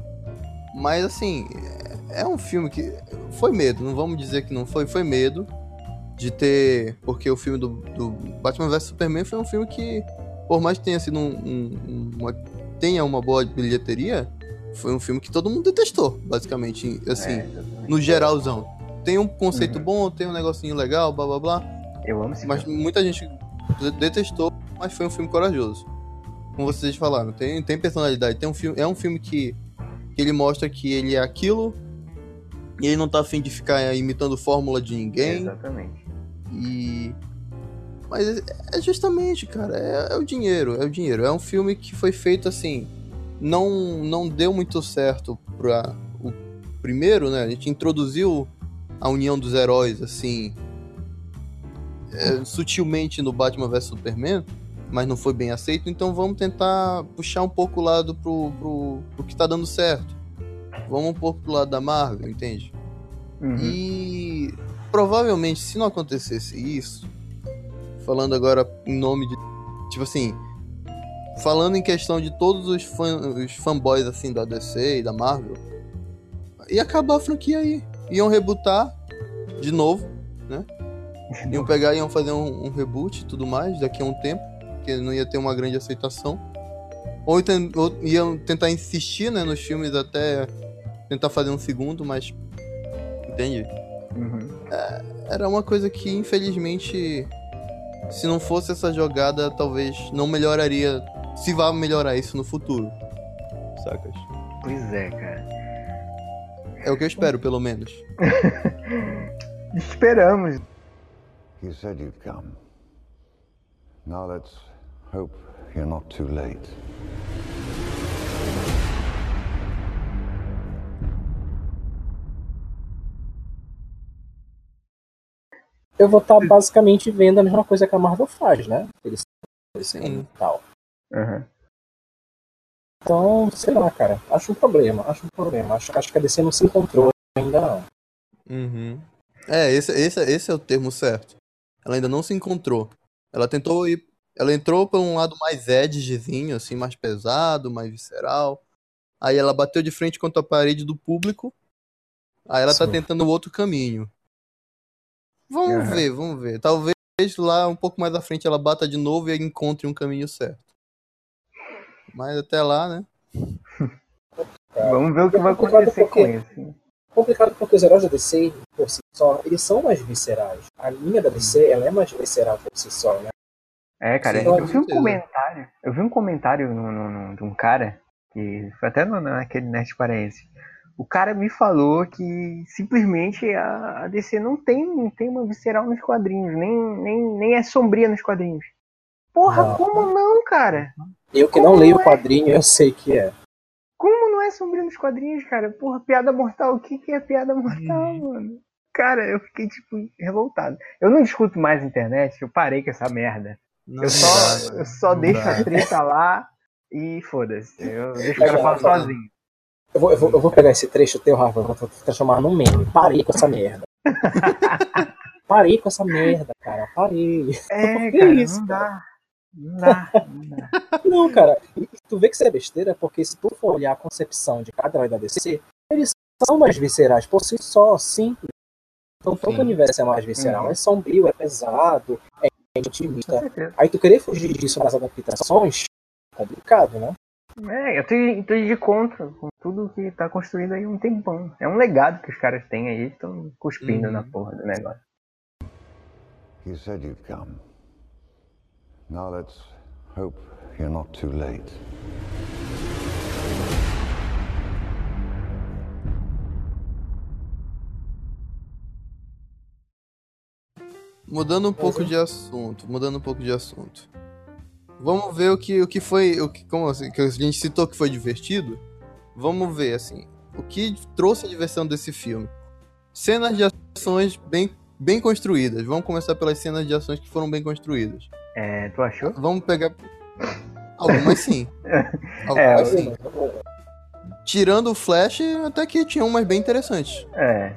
Mas, assim, é, é um filme que foi medo, não vamos dizer que não foi, foi medo de ter... Porque o filme do, do Batman versus Superman foi um filme que, por mais que tenha sido um, um, uma, tenha uma boa bilheteria, foi um filme que todo mundo detestou, basicamente, assim, é, no geralzão. Tem um conceito uhum. bom, tem um negocinho legal, blá blá blá. Eu amo esse Mas filme. muita gente detestou, mas foi um filme corajoso. Como vocês falaram, tem, tem personalidade, tem um filme, é um filme que, que ele mostra que ele é aquilo, e ele não tá afim de ficar imitando fórmula de ninguém. Exatamente. E... Mas é justamente, cara, é, é o dinheiro, é o dinheiro. É um filme que foi feito assim, não, não deu muito certo pra o primeiro, né? A gente introduziu a união dos heróis, assim, é, sutilmente no Batman versus Superman, mas não foi bem aceito, então vamos tentar puxar um pouco o lado pro, pro, pro que tá dando certo. Vamos um pouco pro lado da Marvel, entende? Uhum. E provavelmente, se não acontecesse isso, falando agora em nome de, tipo assim, falando em questão de todos os, fan, os fanboys assim da D C e da Marvel, ia acabar a franquia aí. Iam rebootar de novo, né? Iam pegar, iam fazer um, um reboot e tudo mais daqui a um tempo, porque não ia ter uma grande aceitação. Ou, ten, ou iam tentar insistir, né, nos filmes até tentar fazer um segundo, mas... Entende? Uhum. É, era uma coisa que, infelizmente, se não fosse essa jogada, talvez não melhoraria... Se vai melhorar isso no futuro. Sacas? Pois é, cara. É o que eu espero, pelo menos. Esperamos. You said you'd come. Now let's hope you're not too late. Eu vou estar basicamente vendo a mesma coisa que a Marvel faz, né? Eles Sim. e tal. Uhum. Então, sei lá, cara. Acho um problema. Acho um problema. Acho, acho que a D C não se encontrou ainda não. Uhum. É, esse, esse, esse é o termo certo. Ela ainda não se encontrou. Ela tentou ir... Ela entrou por um lado mais edgezinho, assim, mais pesado, mais visceral. Aí ela bateu de frente contra a parede do público. Aí ela tá Sim. tentando outro caminho. Vamos Uhum. ver, vamos ver. Talvez lá um pouco mais à frente ela bata de novo e encontre um caminho certo. Mas até lá, né? Vamos ver o que É vai complicado acontecer porque- com isso. Complicado porque os heróis da D C, por si só, eles são mais viscerais. A linha da D C, ela é mais visceral por si só, né? É, cara, Sim, eu com vi um certeza. comentário. Eu vi um comentário no, no- no- de um cara, que foi até no, naquele Nerd Paraense. O cara me falou que simplesmente a, a D C não tem, não tem uma visceral nos quadrinhos, nem, nem, nem é sombria nos quadrinhos. Porra, Não. como não, cara? Eu que Como não leio não o é? quadrinho, eu sei que é. Como não é sombrio nos quadrinhos, cara? Porra, piada mortal, o que, que é piada mortal, Uhum. mano? Cara, eu fiquei, tipo, revoltado. Eu não discuto mais internet, eu parei com essa merda. Não Eu dá, só, mano. eu só Não deixo dá. a treta lá e foda-se. Eu deixo o Mas, cara falar cara, sozinho. Eu vou, eu, vou, eu vou pegar esse trecho teu, Rafa, eu vou transformar num meme. Parei com essa merda. Parei com essa merda, cara. Parei. É, Que cara, isso, não cara? dá. Não dá, não dá. Não, cara. E tu vê que isso é besteira, porque se tu for olhar a concepção de cada herói da D C, eles são mais viscerais por si só, simples. Então todo Sim. o universo é mais visceral. Uhum. É sombrio, é pesado, é Com intimista. certeza. Aí tu querer fugir disso nas adaptações, é complicado, né? É, eu tô, eu tô de contra com tudo que tá construído aí há um tempão. É um legado que os caras têm aí, estão cuspindo Uhum. na porra do negócio. You said you'd come. Now let's hope you're not too late. Mudando um pouco de assunto, mudando um pouco de assunto. Vamos ver o que, o que foi, o que, como assim, que a gente citou que foi divertido. Vamos ver, assim, o que trouxe a diversão desse filme. Cenas de ações bem, bem construídas. Vamos começar pelas cenas de ações que foram bem construídas. É, tu achou? Vamos pegar... Algumas sim. É, Algumas sim. Tirando o Flash, até que tinha umas bem interessantes. É.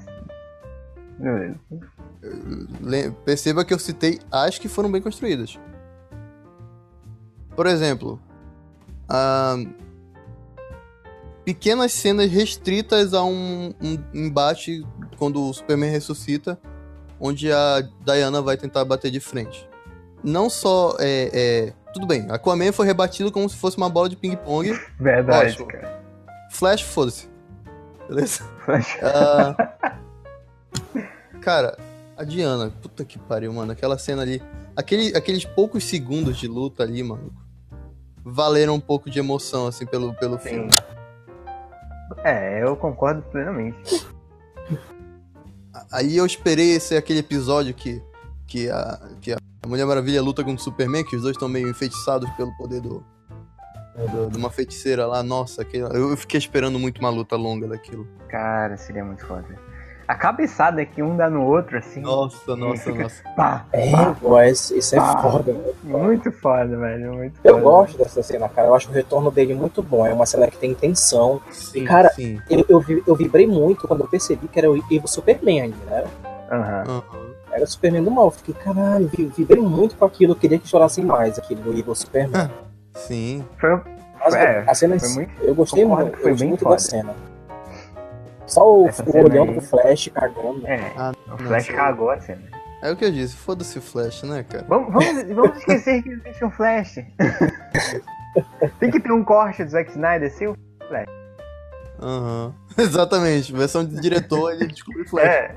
Le- Perceba que eu citei as que foram bem construídas. Por exemplo, ah, pequenas cenas restritas a um, um embate quando o Superman ressuscita, onde a Diana vai tentar bater de frente. Não só é, é... Tudo bem, Aquaman foi rebatido como se fosse uma bola de ping-pong. Verdade, Ótimo. cara. Flash, foda-se. Beleza? Flash. Ah, cara, a Diana, puta que pariu, mano. Aquela cena ali, aquele, aqueles poucos segundos de luta ali, mano, valeram um pouco de emoção, assim, pelo, pelo Sim. filme. É, eu concordo plenamente. Aí eu esperei esse aquele episódio que, que, a, que a Mulher Maravilha luta com o Superman, que os dois estão meio enfeitiçados pelo poder do, do- de uma feiticeira lá. Nossa, aquele, eu eu fiquei esperando muito uma luta longa daquilo. Cara, seria muito foda. A cabeçada que um dá no outro, assim. Nossa, e nossa, fica, nossa. Pá, É, pá, mas isso é pá. foda, velho. Muito foda, velho. Muito Eu foda. gosto dessa cena, cara. Eu acho o retorno dele muito bom. É uma cena que tem tensão. Sim, Cara, sim. Eu, eu, vi- eu vibrei muito quando eu percebi que era o Evil Superman ainda, né? Aham. Aham. Era o Superman do mal. Eu fiquei, caralho, vi- vibrei muito com aquilo. Eu queria que chorassem mais aquilo do Evil Superman. Sim. Foi, Mas é, a cena, em foi si, muito- eu gostei concordo muito, que foi eu gostei bem muito foda. da cena. Só o, Essa o cena olhão aí- do Flash cagando. É, Ah, o Flash nossa. cagou a cena. É o que eu disse, foda-se o Flash, né, cara? Vamos, vamos, vamos esquecer que existe um Flash. Tem que ter um corte do Zack Snyder, sim? Aham. Exatamente, versão de diretor, ele descobriu o Flash. É.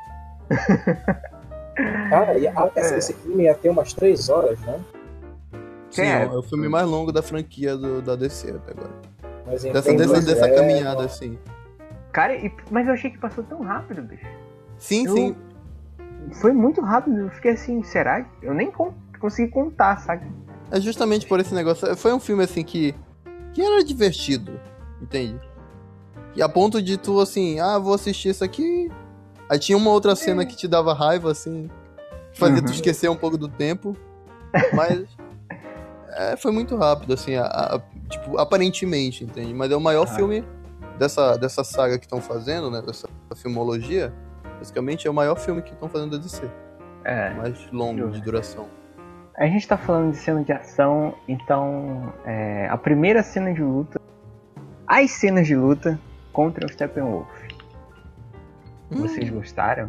Cara, e a- essa- É. esse filme ia ter umas três horas, né? Sim, É. é o filme mais longo da franquia do, da D C até agora. Mas Dessa, tem dessa, duas- dessa é, caminhada, assim. Cara, e- mas eu achei que passou tão rápido, bicho. Sim, Eu- sim. Foi muito rápido. Eu fiquei assim, será? Eu nem con- consegui contar, sabe? É justamente por esse negócio. Foi um filme, assim, que, que era divertido, entende? E a ponto de tu, assim, ah, vou assistir isso aqui. Aí tinha uma outra cena que te dava raiva, assim, fazia tu Uhum. esquecer um pouco do tempo. Mas é, foi muito rápido, assim, a- a- tipo, aparentemente, entende? Mas é o maior Ah. filme dessa, dessa saga que estão fazendo, né? Dessa filmologia. Basicamente é o maior filme que estão fazendo da D C. É. Mais longo de duração. A gente tá falando de cena de ação, então é, a primeira cena de luta, as cenas de luta contra o Steppenwolf. Vocês gostaram?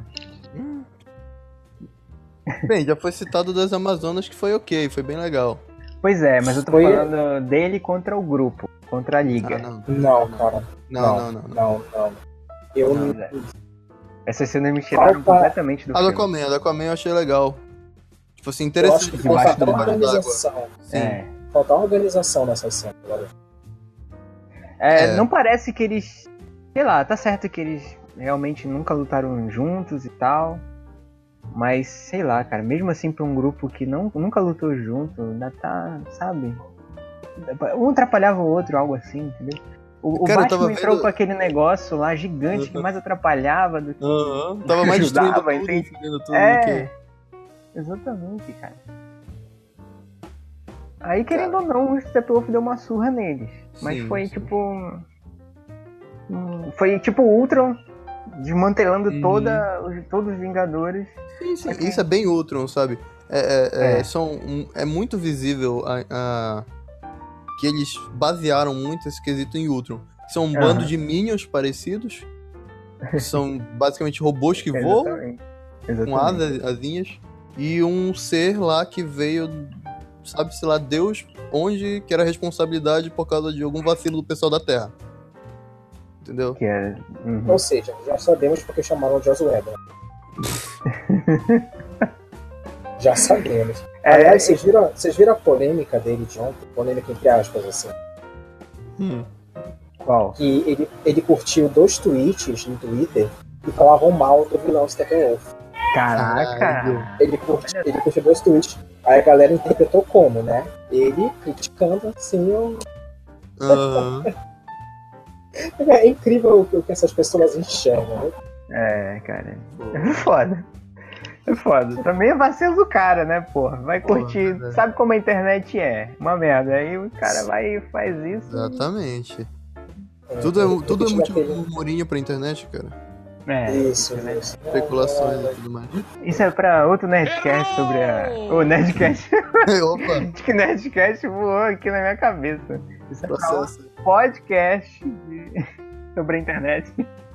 Bem, já foi citado das Amazonas que foi ok, foi bem legal. Pois é, mas eu tô Foi- falando dele contra o grupo, contra a Liga. Ah, não. Não, cara. Não, não, não. não. Não, não. Eu Não. Pois é. Essas cenas me tiraram Falta- completamente do A do filme. Aquaman, a do Aquaman eu achei legal. Tipo assim, eu interessante. acho que Debaixo falta do uma mar. organização. Sim. É. Falta uma organização nessa cena, galera. É, É. não parece que eles. Sei lá, tá certo que eles realmente nunca lutaram juntos e tal. Mas, sei lá, cara, mesmo assim pra um grupo que não, nunca lutou junto, ainda tá, sabe? Um atrapalhava o outro, algo assim, entendeu? O, o Cara, eu Batman tava entrou vendo- com aquele negócio lá gigante que Uhum. mais atrapalhava do que. Aham. Tava mais destruindo Ajudava, tudo, entende? fudendo tudo É. do que... Exatamente, cara. Aí, querendo ou não, o Steppenwolf deu uma surra neles. Mas Sim, foi sim. tipo. hum, Foi tipo o Ultron desmantelando Uhum. toda, os- todos os Vingadores. Sim, sim. Isso é bem Ultron, sabe? É, é, é, É. são, um- é muito visível a, a- que eles basearam muito esse quesito em Ultron. São um Aham. bando de minions parecidos. Que são basicamente robôs que voam, Exatamente. com Exatamente. asas, asinhas. E um ser lá que veio, sabe-se lá, Deus, onde que era responsabilidade por causa de algum vacilo do pessoal da Terra. Entendeu? Que é. uhum. Ou seja, já sabemos porque chamaram o Joss Whedon. Já sabemos. É, Aliás, vocês viram, vocês viram a polêmica dele de ontem? Polêmica entre aspas, assim. Hum. Qual? Que ele, ele curtiu dois tweets no Twitter que falavam mal do vilão Steppenwolf. Caraca! Caralho. Ele curtiu, ele curtiu dois tweets. Aí a galera interpretou como, né? Ele criticando, assim, o... Aham. É incrível o que- o que essas pessoas enxergam, né? É, cara. É foda. É foda. Também é vacilo do cara, né, porra? Vai Porra, curtir. verdade. Sabe como a internet é? Uma merda. Aí o cara vai e faz isso. Exatamente. É, Tudo é, ele tudo é critica motivo aquele- de humorinho pra internet, cara. É. Isso, isso. Especulações e tudo mais. Isso é pra outro Nerdcast sobre a. O Nerdcast. Opa, Acho que Nerdcast voou aqui na minha cabeça. Isso é pra um processo. podcast de... sobre a internet.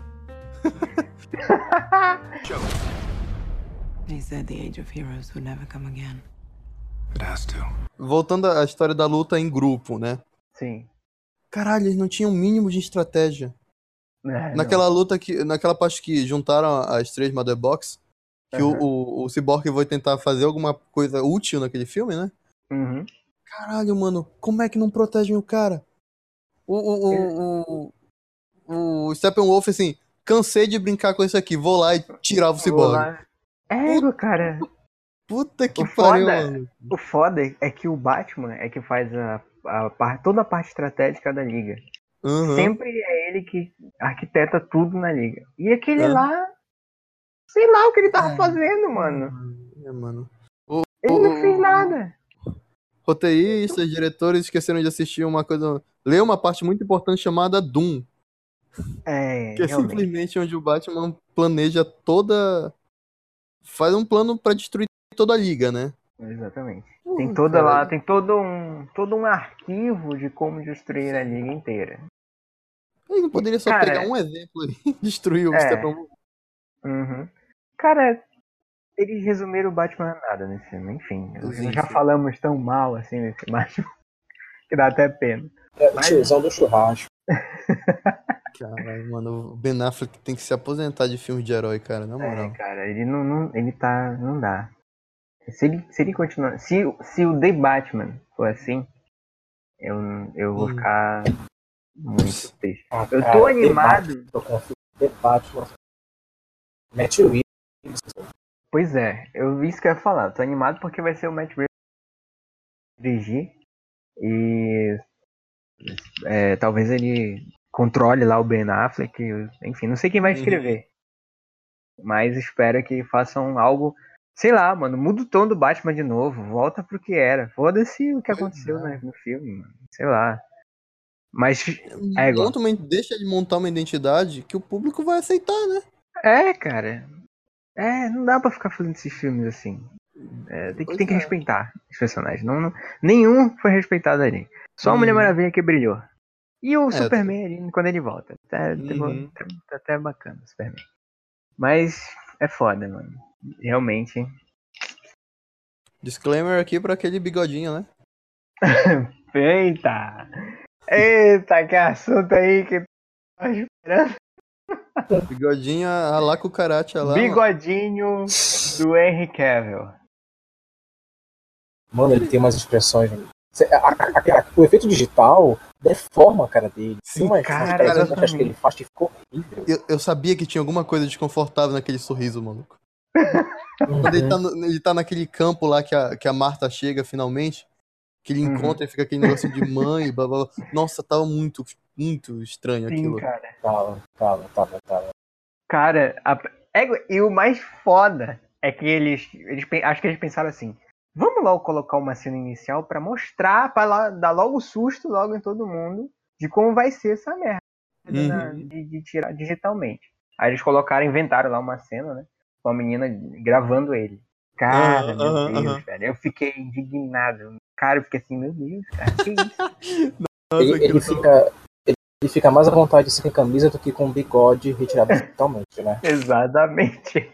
He said the age of heroes would never come again. It has to. Voltando à história da luta em grupo, né? Sim. Caralho, eles não tinham o mínimo de estratégia. É, Naquela luta que. Naquela parte que juntaram as três Mother Box, que Aham. o, o, o Cyborg vai tentar fazer alguma coisa útil naquele filme, né? não. Uhum. Caralho, mano, como é que não protegem o cara? O, o, o, o, o Steppenwolf, assim, cansei de brincar com isso aqui, vou lá e tirar o Vou Cyborg. lá. É, cara. Puta que O pariu, foda- mano. O foda é que o Batman é que faz a, a, par- toda a parte estratégica da liga. Uhum. Sempre é ele que arquiteta tudo na liga. E aquele Aham. lá Sei lá o que ele tava fazendo, mano. É, mano. Ele não fez nada. Roteiristas, diretores esqueceram de assistir uma coisa. Ler uma parte muito importante chamada Doom. É, Que é realmente. simplesmente onde o Batman planeja toda. Faz um plano pra destruir toda a liga, né? Exatamente. Uh, Tem toda cara, lá, tem todo um, todo um arquivo de como destruir a liga inteira. Ele não poderia só Cara, pegar um exemplo e destruir o é. Steppenwolf? Uhum. Cara, eles resumiram o Batman a nada nesse filme. Enfim, Sim, já sim. falamos tão mal assim nesse Batman que dá até pena. É, Mas- tiozão do churrasco. Caralho, mano, o Ben Affleck tem que se aposentar de filme de herói, cara, na É, moral. cara, ele não, não- ele tá, não dá. Se ele, se ele continuar, se, se o The Batman for assim, eu, eu vou Hum. ficar muito triste. Ah, Eu cara, tô The animado. Batman, tô confio. The Batman. Matt Reeves. Pois é, eu vi isso que eu ia falar. Eu tô animado porque vai ser o Matt Reeves dirigir e é, talvez ele controle lá o Ben Affleck. Enfim, não sei quem vai escrever. Mas espero que façam algo. Sei lá, mano, muda o tom do Batman de novo. Volta pro que era. Foda-se o que Pois aconteceu é. né, no filme, mano. Sei lá. Mas. É igual. Monta uma- deixa de montar uma identidade que o público vai aceitar, né? É, cara. É, não dá pra ficar fazendo esses filmes assim. É, tem que, Pois tem que é. respeitar os personagens. Não, não- nenhum foi respeitado ali. Só a Mulher Uhum. Maravilha que brilhou. E o É, Superman ali quando ele volta. Tá, tá- Uhum. tá- tá até bacana o Superman. Mas é foda, mano. Realmente. Disclaimer aqui pra aquele bigodinho, né? Eita! Eita, que assunto aí que tá esperando. Bigodinho a lá com o karate lá. mano. Bigodinho do Henry Cavill. Mano, ele tem umas expressões. Cê- a- a- a- o efeito digital deforma a cara dele. Sim, Tem umas cara, expressões que exatamente. ele faz que ficou horrível. Eu, eu sabia que tinha alguma coisa desconfortável naquele sorriso, maluco. Quando ele tá, no- ele tá naquele campo lá que a, que a Marta chega finalmente, que ele Uhum. encontra e fica aquele negocinho de mãe, blá blá blá. Nossa, tava muito, muito estranho Sim, aquilo. cara. Tava, tava, tava, tava. Cara, a- é- e o mais foda é que eles, eles. pe- Acho que eles pensaram assim. Vamos logo colocar uma cena inicial pra mostrar, pra lá- dar logo susto logo em todo mundo de como vai ser essa merda na- Uhum. de, de tirar digitalmente. Aí eles colocaram, inventaram lá uma cena, né? Com a menina gravando ele. Cara, Aham, meu aham, Deus, aham. velho. Eu fiquei indignado. Cara, eu fiquei assim, meu Deus, cara, que isso? Nossa, Ele, aquilo ele fica. Ele, ele fica mais à vontade sem camisa do que com o bigode retirado digitalmente, né? Exatamente.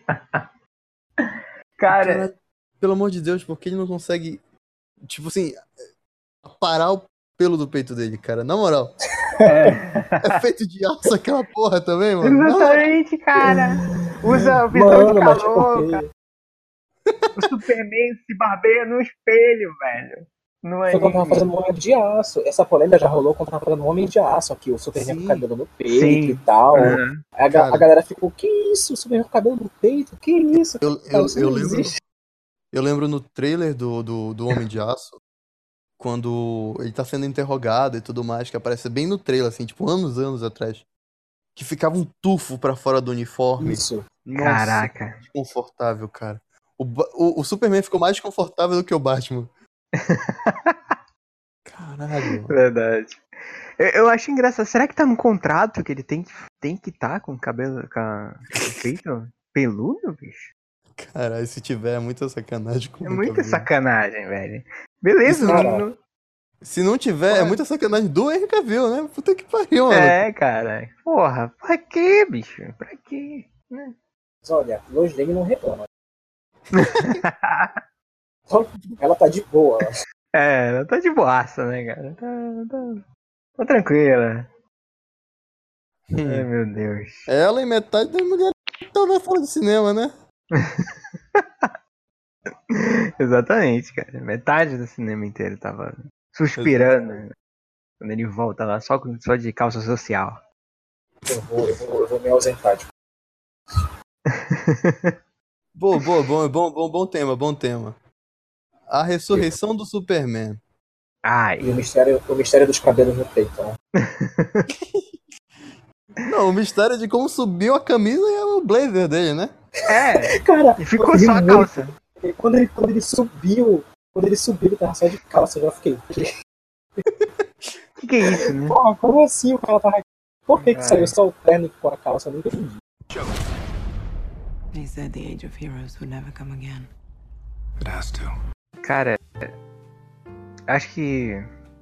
Cara, Cara, pelo amor de Deus, por que ele não consegue, tipo assim, parar o pelo do peito dele, cara? Na moral. é... É feito de aço aquela porra também, mano? Não, Exatamente, cara. Usa a visão Mano, de mas calor, porque. cara. O Superman se barbeia no espelho, velho. No Foi quando tava anime. fazendo um Homem de Aço. Essa polêmica já rolou quando tava fazendo um Homem de Aço aqui, o Superman Sim. com cabelo no peito Sim. e tal. Uhum. Aí a, ga- Cara. a galera ficou, que isso? O Superman com cabelo no peito? Que isso? Eu, Cara, eu, isso eu não lembro, existe. eu lembro no trailer do, do, do Homem de Aço, quando ele tá sendo interrogado e tudo mais, que aparece bem no trailer, assim, tipo, anos, anos atrás. Que ficava um tufo pra fora do uniforme. Isso. Nossa, Caraca. desconfortável, cara. O, Ba- o, o Superman ficou mais desconfortável do que o Batman. Caralho. Verdade. Eu, eu acho engraçado. Será que tá no contrato que ele tem que tem que tá com o cabelo, com, a, com o peito peludo, bicho? Caralho, se tiver, é muita sacanagem com É muita muita vida. sacanagem, velho. Beleza, Isso não, não- não- Se não tiver, é muita sacanagem do Henry Cavill, né? Puta que pariu, mano. É, cara. Porra, pra quê, bicho? Pra quê? Né? Mas olha, Lois Lane não reclama. Ela tá de boa. É, ela tá de boaça, né, cara? Tá, tá, tá tranquila. Ai, Hum. meu Deus. Ela e metade das mulheres que estão na sala de cinema, né? Exatamente, cara. Metade do cinema inteiro tava suspirando né? Quando ele volta lá, só, com- só de calça social. Eu vou, eu vou, eu vou me ausentar. Tipo, Boa, boa, bom, bom, bom, bom tema, bom tema. A ressurreição do Superman. Ai, e o mistério, o mistério dos cabelos no peito, né? Não, o mistério de como subiu a camisa e o blazer dele, né? É, Cara, e ficou eu ri só a muito. calça. Quando ele, quando ele subiu, quando ele subiu, ele tava só de calça, eu já fiquei. O que, que é isso, né? Porra, como assim o cara tava. Por que, que Ai. saiu só o terno e ficou a calça? Eu não entendi. They said the Age of Heroes would never come again. It has to. Cara, acho que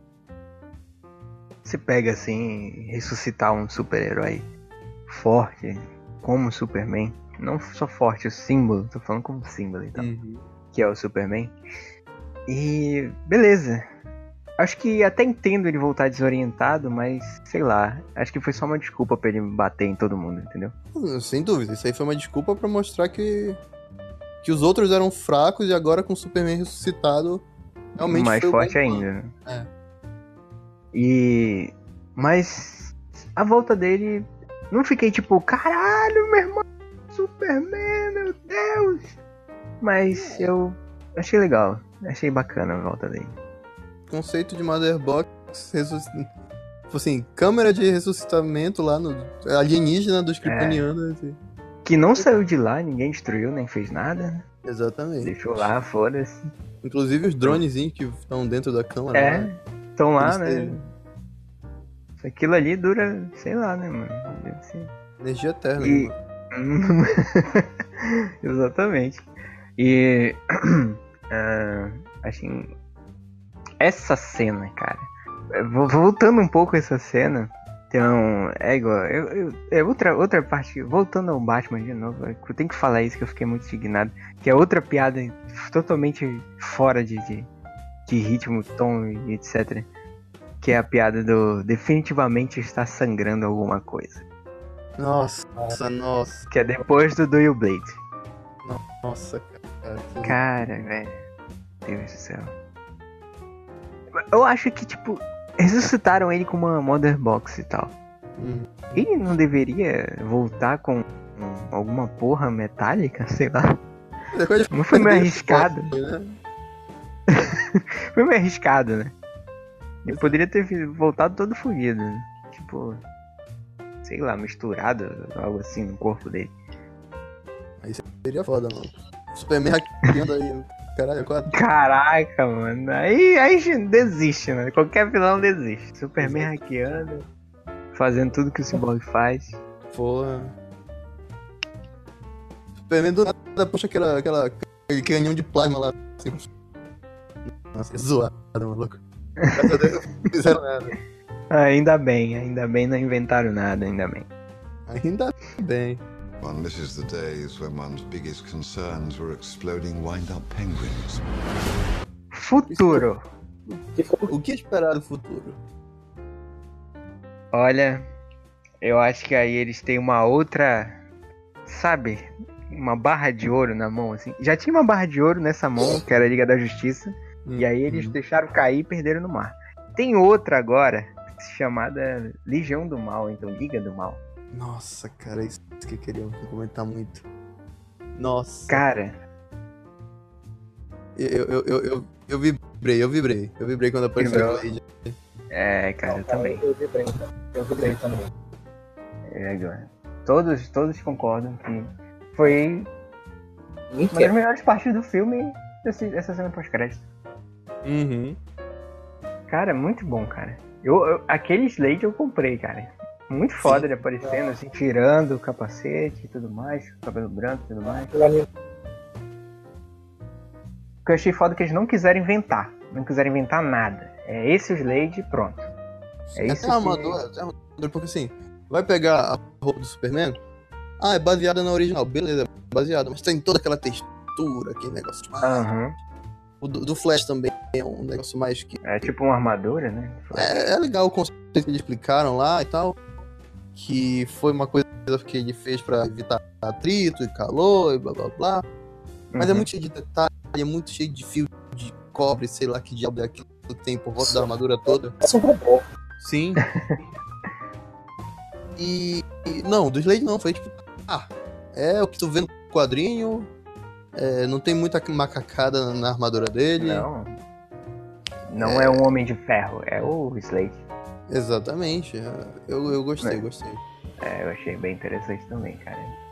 se pega assim, ressuscitar um super-herói forte, como o Superman, não só forte, o símbolo, tô falando como símbolo então, Uhum. que é o Superman. E beleza. Acho que até entendo ele voltar desorientado, mas sei lá, acho que foi só uma desculpa pra ele bater em todo mundo, entendeu? Sem dúvida, isso aí foi uma desculpa pra mostrar que que os outros eram fracos e agora com o Superman ressuscitado realmente Mais foi o forte bom ainda. plano. Né? É. E mas a volta dele não fiquei tipo, caralho, meu irmão, Superman, meu Deus. Mas eu achei legal, achei bacana a volta dele. Conceito de Mother Box, ressusc... tipo assim, câmera de ressuscitamento lá no alienígena dos kryptonianos. e- Que não saiu de lá, ninguém destruiu, nem fez nada, né? Exatamente. Deixou lá, foda-se. Inclusive os dronezinhos que estão dentro da câmera. É, né? estão lá, Eles né? têm Aquilo ali dura, sei lá, né, mano? Deve ser. energia eterna. E- mano. Exatamente. E ah, assim, essa cena, cara, vo- voltando um pouco a essa cena, então é igual, eu, eu- é outra outra parte, voltando ao Batman de novo, eu tenho que falar isso que eu fiquei muito indignado, que é outra piada totalmente fora de, de, de ritmo, tom e etcétera. Que é a piada do definitivamente está sangrando alguma coisa. Nossa, nossa, Que é depois do Duel Blade. nossa, cara. que- Cara, velho. Deus do céu. Eu acho que, tipo, ressuscitaram ele com uma Mother Box e tal. Hum. Ele não deveria voltar com com alguma porra metálica? Sei lá. É coisa de Não foi meio vender arriscado? foto, né? Foi meio arriscado, né? Ele poderia ter vi- voltado todo fugido. Né? Tipo, sei lá, misturado, algo assim no corpo dele. Seria foda, mano. Superman hackeando aí. Caralho, quatro. Caraca, mano. Aí, aí gente desiste, né? Qualquer vilão desiste. Superman hackeando, fazendo tudo que o Cyborg faz. Porra. Superman do nada puxa aquela, aquela, aquele canhão de plasma lá. Assim. Nossa, que zoado, maluco. Graças a Deus não fizeram nada. Ainda bem, ainda bem não inventaram nada, ainda bem. Ainda bem. One misses the days when one's biggest concerns were exploding wind-up penguins. Futuro. O que esperar do futuro? Olha, eu acho que aí eles têm uma outra, sabe, uma barra de ouro na mão, assim. Já tinha uma barra de ouro nessa mão, que era a Liga da Justiça, e aí eles Hum. deixaram cair e perderam no mar. Tem outra agora, chamada Legião do Mal, então Liga do Mal. Nossa, cara, isso que eu queria comentar muito. Nossa. Cara, Eu, eu, eu, eu, eu vibrei, eu vibrei. Eu vibrei quando apareceu a Vibrou. Blade. é, cara, eu também. Eu vibrei, eu vibrei também. É, agora. Todos, todos concordam que foi uma das Mentira. melhores partes do filme, esse, essa cena pós-crédito. Uhum. Cara, muito bom, cara. Eu, eu- aquele Slade eu comprei, cara. Muito foda Sim. ele aparecendo, assim, tirando o capacete e tudo mais, o cabelo branco e tudo mais. Aquilo ali- O que eu achei foda é que eles não quiseram inventar. Não quiseram inventar nada. É esse o Slade e pronto. É isso Até a armadura, até a armadura, porque assim, vai pegar a roupa do Superman, ah, é baseada na original, beleza, é baseada, mas tem toda aquela textura, aquele negócio de... Aham. O do, do Flash também é um negócio mais que... É tipo uma armadura, né? É, é legal o conceito que eles explicaram lá e tal, que foi uma coisa que ele fez pra evitar atrito e calor e blá blá blá, mas é Uhum. muito cheio de detalhe, é muito cheio de fio de cobre, sei lá que diabo é aquilo que tem por volta da armadura toda. Parece um robô. Sim. e, e- não, do Slade não, foi tipo, ah, é o que tu vê no quadrinho, é, não tem muita macacada na armadura dele. Não. Não é... um Homem de Ferro, é o Slade. Exatamente, é, eu, eu gostei, É. gostei. É, eu achei bem interessante também, cara.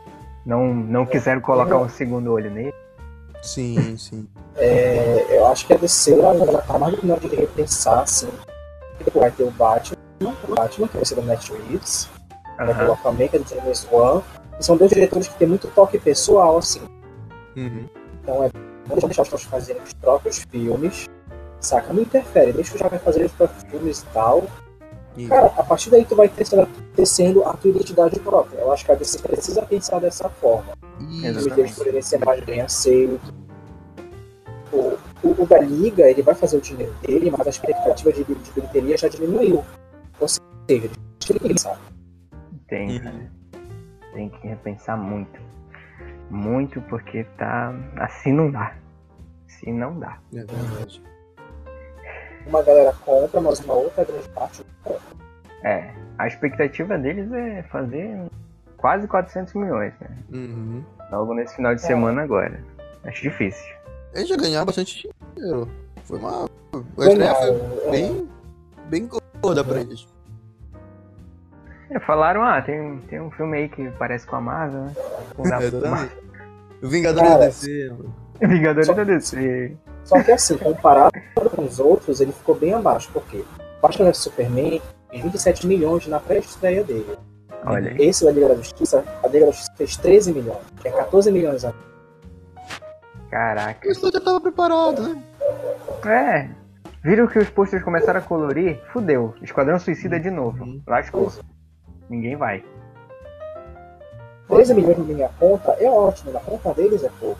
Não, não quiseram colocar um segundo olho nele. Sim, sim. É, eu acho que a D C ela já tá mais no de repensar, assim. Tipo, vai ter o Batman, o Batman, que vai ser do Matt Reeves, vai ter o Aquaman, que é do James Wan. E são dois diretores que tem muito toque pessoal, assim. Uhum. Então é bom deixar os caras fazerem os próprios filmes, saca? Não interfere, deixa os caras fazerem os próprios filmes e tal. Isso. Cara, a partir daí tu vai tecendo a tua identidade própria. Eu acho que a D C precisa pensar dessa forma. Os deles poderem ser mais bem aceitos. O, o, o da Liga, ele vai fazer o dinheiro dele, mas a expectativa de, de bilheteria já diminuiu. Ou seja, ele tem que pensar. Tem, cara. Tem que repensar muito. Muito, porque tá. Assim não dá. Assim não dá. É verdade. Uma galera compra, mas uma outra grande parte não compra. É, a expectativa deles é fazer quase quatrocentos milhões, né? Uhum. Logo nesse final de É. semana agora. Acho difícil. Eles já ganharam bastante dinheiro. Foi uma. A estreia foi Ganharam, bem. bem gorda pra eles. É, falaram, ah, tem, tem um filme aí que parece com a Marvel, né? Com a É, também. O Vingador Cara, da D C. mano. Vingadores Só- da D C. Só que assim, comparado com os outros, ele ficou bem abaixo. Por quê? Batman vs Superman fez vinte e sete milhões na pré-estreia dele. Olha aí. Esse da Liga da Justiça, a Liga da Justiça fez treze milhões, que é quatorze milhões a Caraca. O estúdio já tava preparado, né? É. Viram que os posters começaram a colorir? Fudeu. Esquadrão Suicida de novo. Uhum. Lascou. Ninguém vai. treze milhões na minha conta é ótimo, na conta deles é pouco.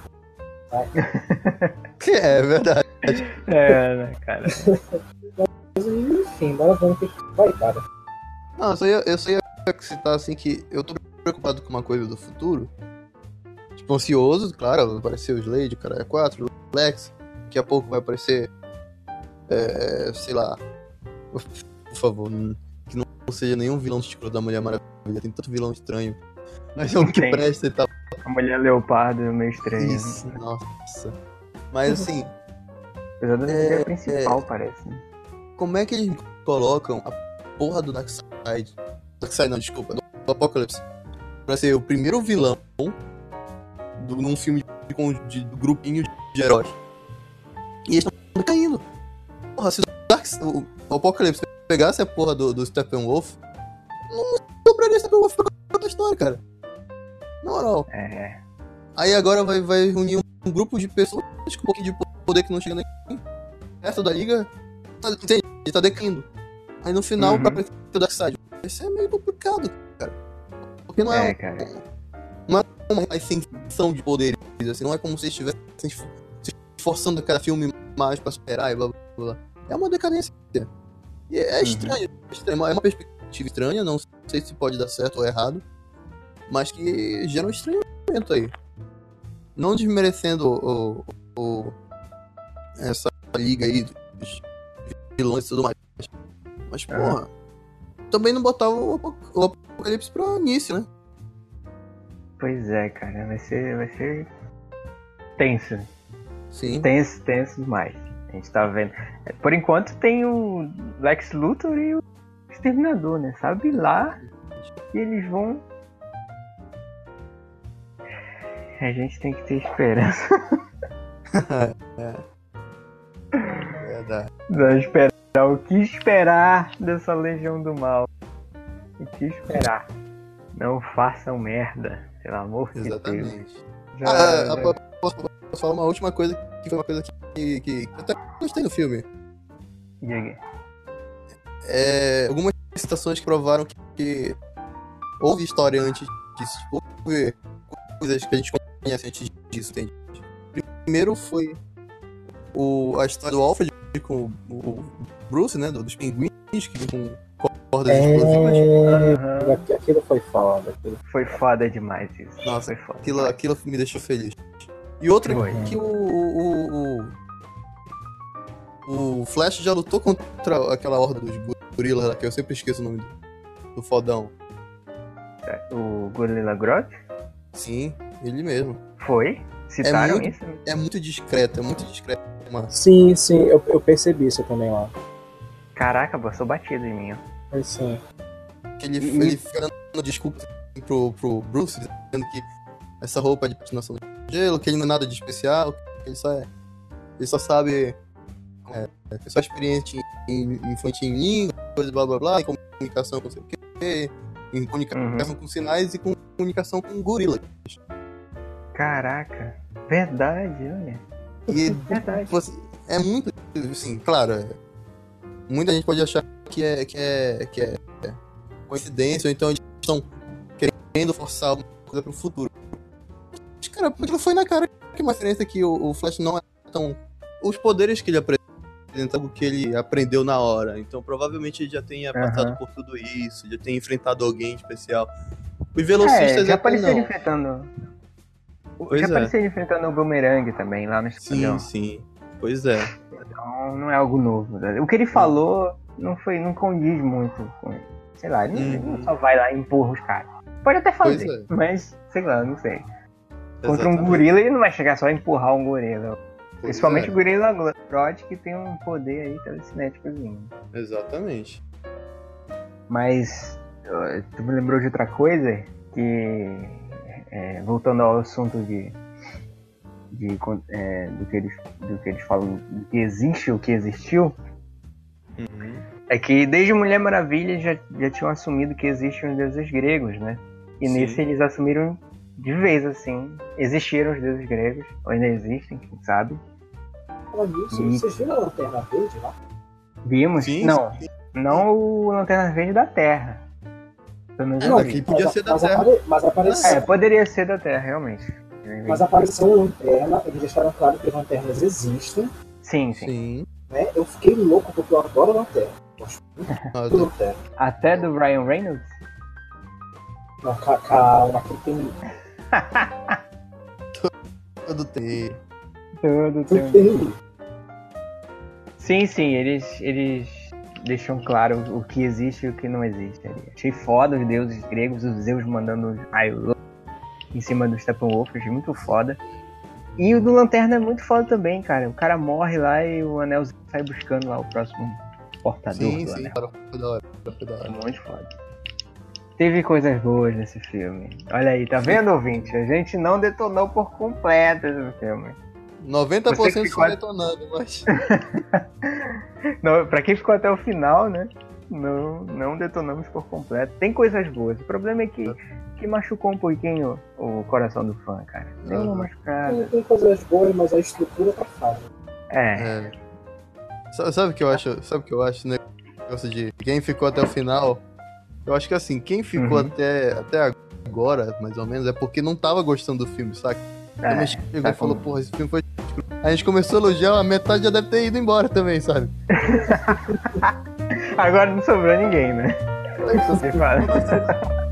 Que é verdade. É, né, cara? Mas, enfim, bora ver o que vai dar. Não, eu só ia, eu só ia citar assim que eu tô preocupado com uma coisa do futuro. Tipo, ansioso, claro, vai aparecer o Slade, o Caralho quatro, o Lex. Daqui a pouco vai aparecer. É, sei lá. Por favor, não, que não seja nenhum vilão estilo da Mulher Maravilha. Tem tanto vilão estranho. Mas é um que Tem. presta e tal. A mulher leopardo é meio estranha. Isso, nossa. Mas assim, Apesar da É, é, principal, parece. Né? como é que eles colocam a porra do Darkseid? Darkseid não, desculpa, do Apocalipse. Pra ser o primeiro vilão do, num filme de, de, de grupinho de heróis. E eles estão caindo. Porra, se o, Dark, o, o Apocalipse pegasse a porra do, do Steppenwolf, não sobraria Steppenwolf pra outra história, cara. Na moral. É. Aí agora vai, vai reunir um, um grupo de pessoas com um pouquinho de poder que não chega nem. O resto da liga tá, entende? Tá decaindo. Aí no final, Uhum. pra aparecer o Darkseid, vai ser meio complicado, cara. Porque não é, É, cara. uma ascensão de poderes, assim, não é como se estivessem se esforçando cada filme mais pra superar e blá blá blá. É uma decadência. E é estranho, é estranho, é uma perspectiva estranha, não sei se pode dar certo ou errado, mas que gera um estranhamento aí. Não desmerecendo o, o, o- essa liga aí dos vilões e tudo mais. Mas, porra, também não botar o, Apo- o Apocalipse pra início, né? Pois é, cara. Vai ser, vai ser tenso. Sim. Tenso, tenso demais. A gente tá vendo. Por enquanto tem o Lex Luthor e o Exterminador, né? Sabe lá que eles vão. A gente tem que ter esperança. Verdade. Não esperar. O que esperar dessa Legião do Mal? O que esperar? Não façam merda, pelo amor de Deus. Exatamente. Já- Ah, já- ah, posso, posso falar uma última coisa que foi uma coisa que, que, que eu até gostei no filme. Diga. É, algumas citações que provaram que, que houve história antes disso. Tipo, houve coisas que a gente conhece antes disso, entende? Primeiro foi o, a história do Alfred com o, o Bruce, né? Dos pinguins que vêm com cordas explosivas. É... Aquilo foi foda. Aquilo... Foi foda demais isso. Nossa, foi foda. Aquilo, aquilo me deixou feliz. E outra Foi. que o, o, o, o Flash já lutou contra aquela horda dos gorilas lá, que eu sempre esqueço o nome do, do fodão. O Gorilla Grodd? Sim, ele mesmo. Foi? Citaram muito- isso? É muito discreto, é muito discreto, mano. Sim, sim, eu, eu percebi isso também lá. Caraca, passou batido em mim, ó. Mas sim. Que ele, E- ele fica dando desculpa pro, pro Bruce, dizendo que essa roupa de patinação no gelo, que ele não é nada de especial, que ele só é. Ele só sabe. É, é só experiente em, em fonte em língua, coisa blá blá blá, em comunicação com sei o quê, em comunicação uhum. com sinais e com comunicação com gorilas. Caraca, verdade, olha. E verdade. Você, é muito. Assim, claro, é, muita gente pode achar que é, que é, que é coincidência, ou então eles estão querendo forçar alguma coisa pro futuro. Mas, cara, aquilo foi na cara que uma diferença que o, o Flash não é tão. Os poderes que ele apresenta algo que ele aprendeu na hora. Então provavelmente ele já tenha uhum. passado por tudo isso, já tenha enfrentado alguém especial. Os velocistas é, já apareceu ele enfrentando. Pois já é. apareceu ele enfrentando o Boomerang também lá no Sim, sim. Pois é. Então não é algo novo. Né? O que ele falou não foi, não condiz muito com, sei lá, ele, uhum. ele não só vai lá e empurra os caras. Pode até fazer, é. mas sei lá, não sei. Contra Exatamente. um gorila ele não vai chegar só a empurrar um gorila. Principalmente é. o Gorilla Grodd, que tem um poder aí telecinéticozinho. Exatamente. Mas tu me lembrou de outra coisa? Que é, voltando ao assunto de, de é, do, que eles, do que eles falam, do que existe, o que existiu, uhum. é que desde Mulher Maravilha já, já tinham assumido que existem os deuses gregos, né? E Sim. nesse eles assumiram de vez, assim, existiram os deuses gregos, ou ainda existem, quem sabe. Isso, e... Vocês viram a Lanterna Verde lá? Vimos? Sim, não, sim. não o Lanterna Verde da Terra. Eu não, não aqui podia mas, ser da mas Terra. Apare... Mas apareceu... É, poderia ser da Terra, realmente. Mas apareceu a Lanterna, eles deixaram claro que as lanternas existem. Sim, sim. sim. Né? Eu fiquei louco porque eu adoro Lanterna. Gosto muito do Lanterna. Até do Ryan Reynolds? Não, calma, que tem... Todo tem. Todo tem. Sim, sim, eles, eles deixam claro o que existe e o que não existe ali. Achei foda os deuses gregos, os Zeus mandando raio em cima dos Steppenwolf, achei muito foda. E o do Lanterna é muito foda também, cara. O cara morre lá e o Anel sai buscando lá o próximo portador sim, do sim, Anel. Foi da hora, foi da hora. Muito foda. Teve coisas boas nesse filme. Olha aí, tá vendo, ouvinte? A gente não detonou por completo esse filme. noventa por cento ficou... só detonando, mas... não, pra quem ficou até o final, né? Não, não detonamos por completo. Tem coisas boas. O problema é que, que machucou um pouquinho o coração do fã, cara. Deu uma machucada. Tem, tem coisas boas, mas a estrutura tá falha. É. é. Sabe o que eu acho? Sabe o que eu acho, né? Negócio de quem ficou até o final. Eu acho que assim, quem ficou uhum. até, até agora, mais ou menos, é porque não tava gostando do filme, saca? É, então, chegou tá e falou, porra, esse filme foi... A gente começou a elogiar, a metade já deve ter ido embora também, sabe? Agora não sobrou ninguém, né? Você fala.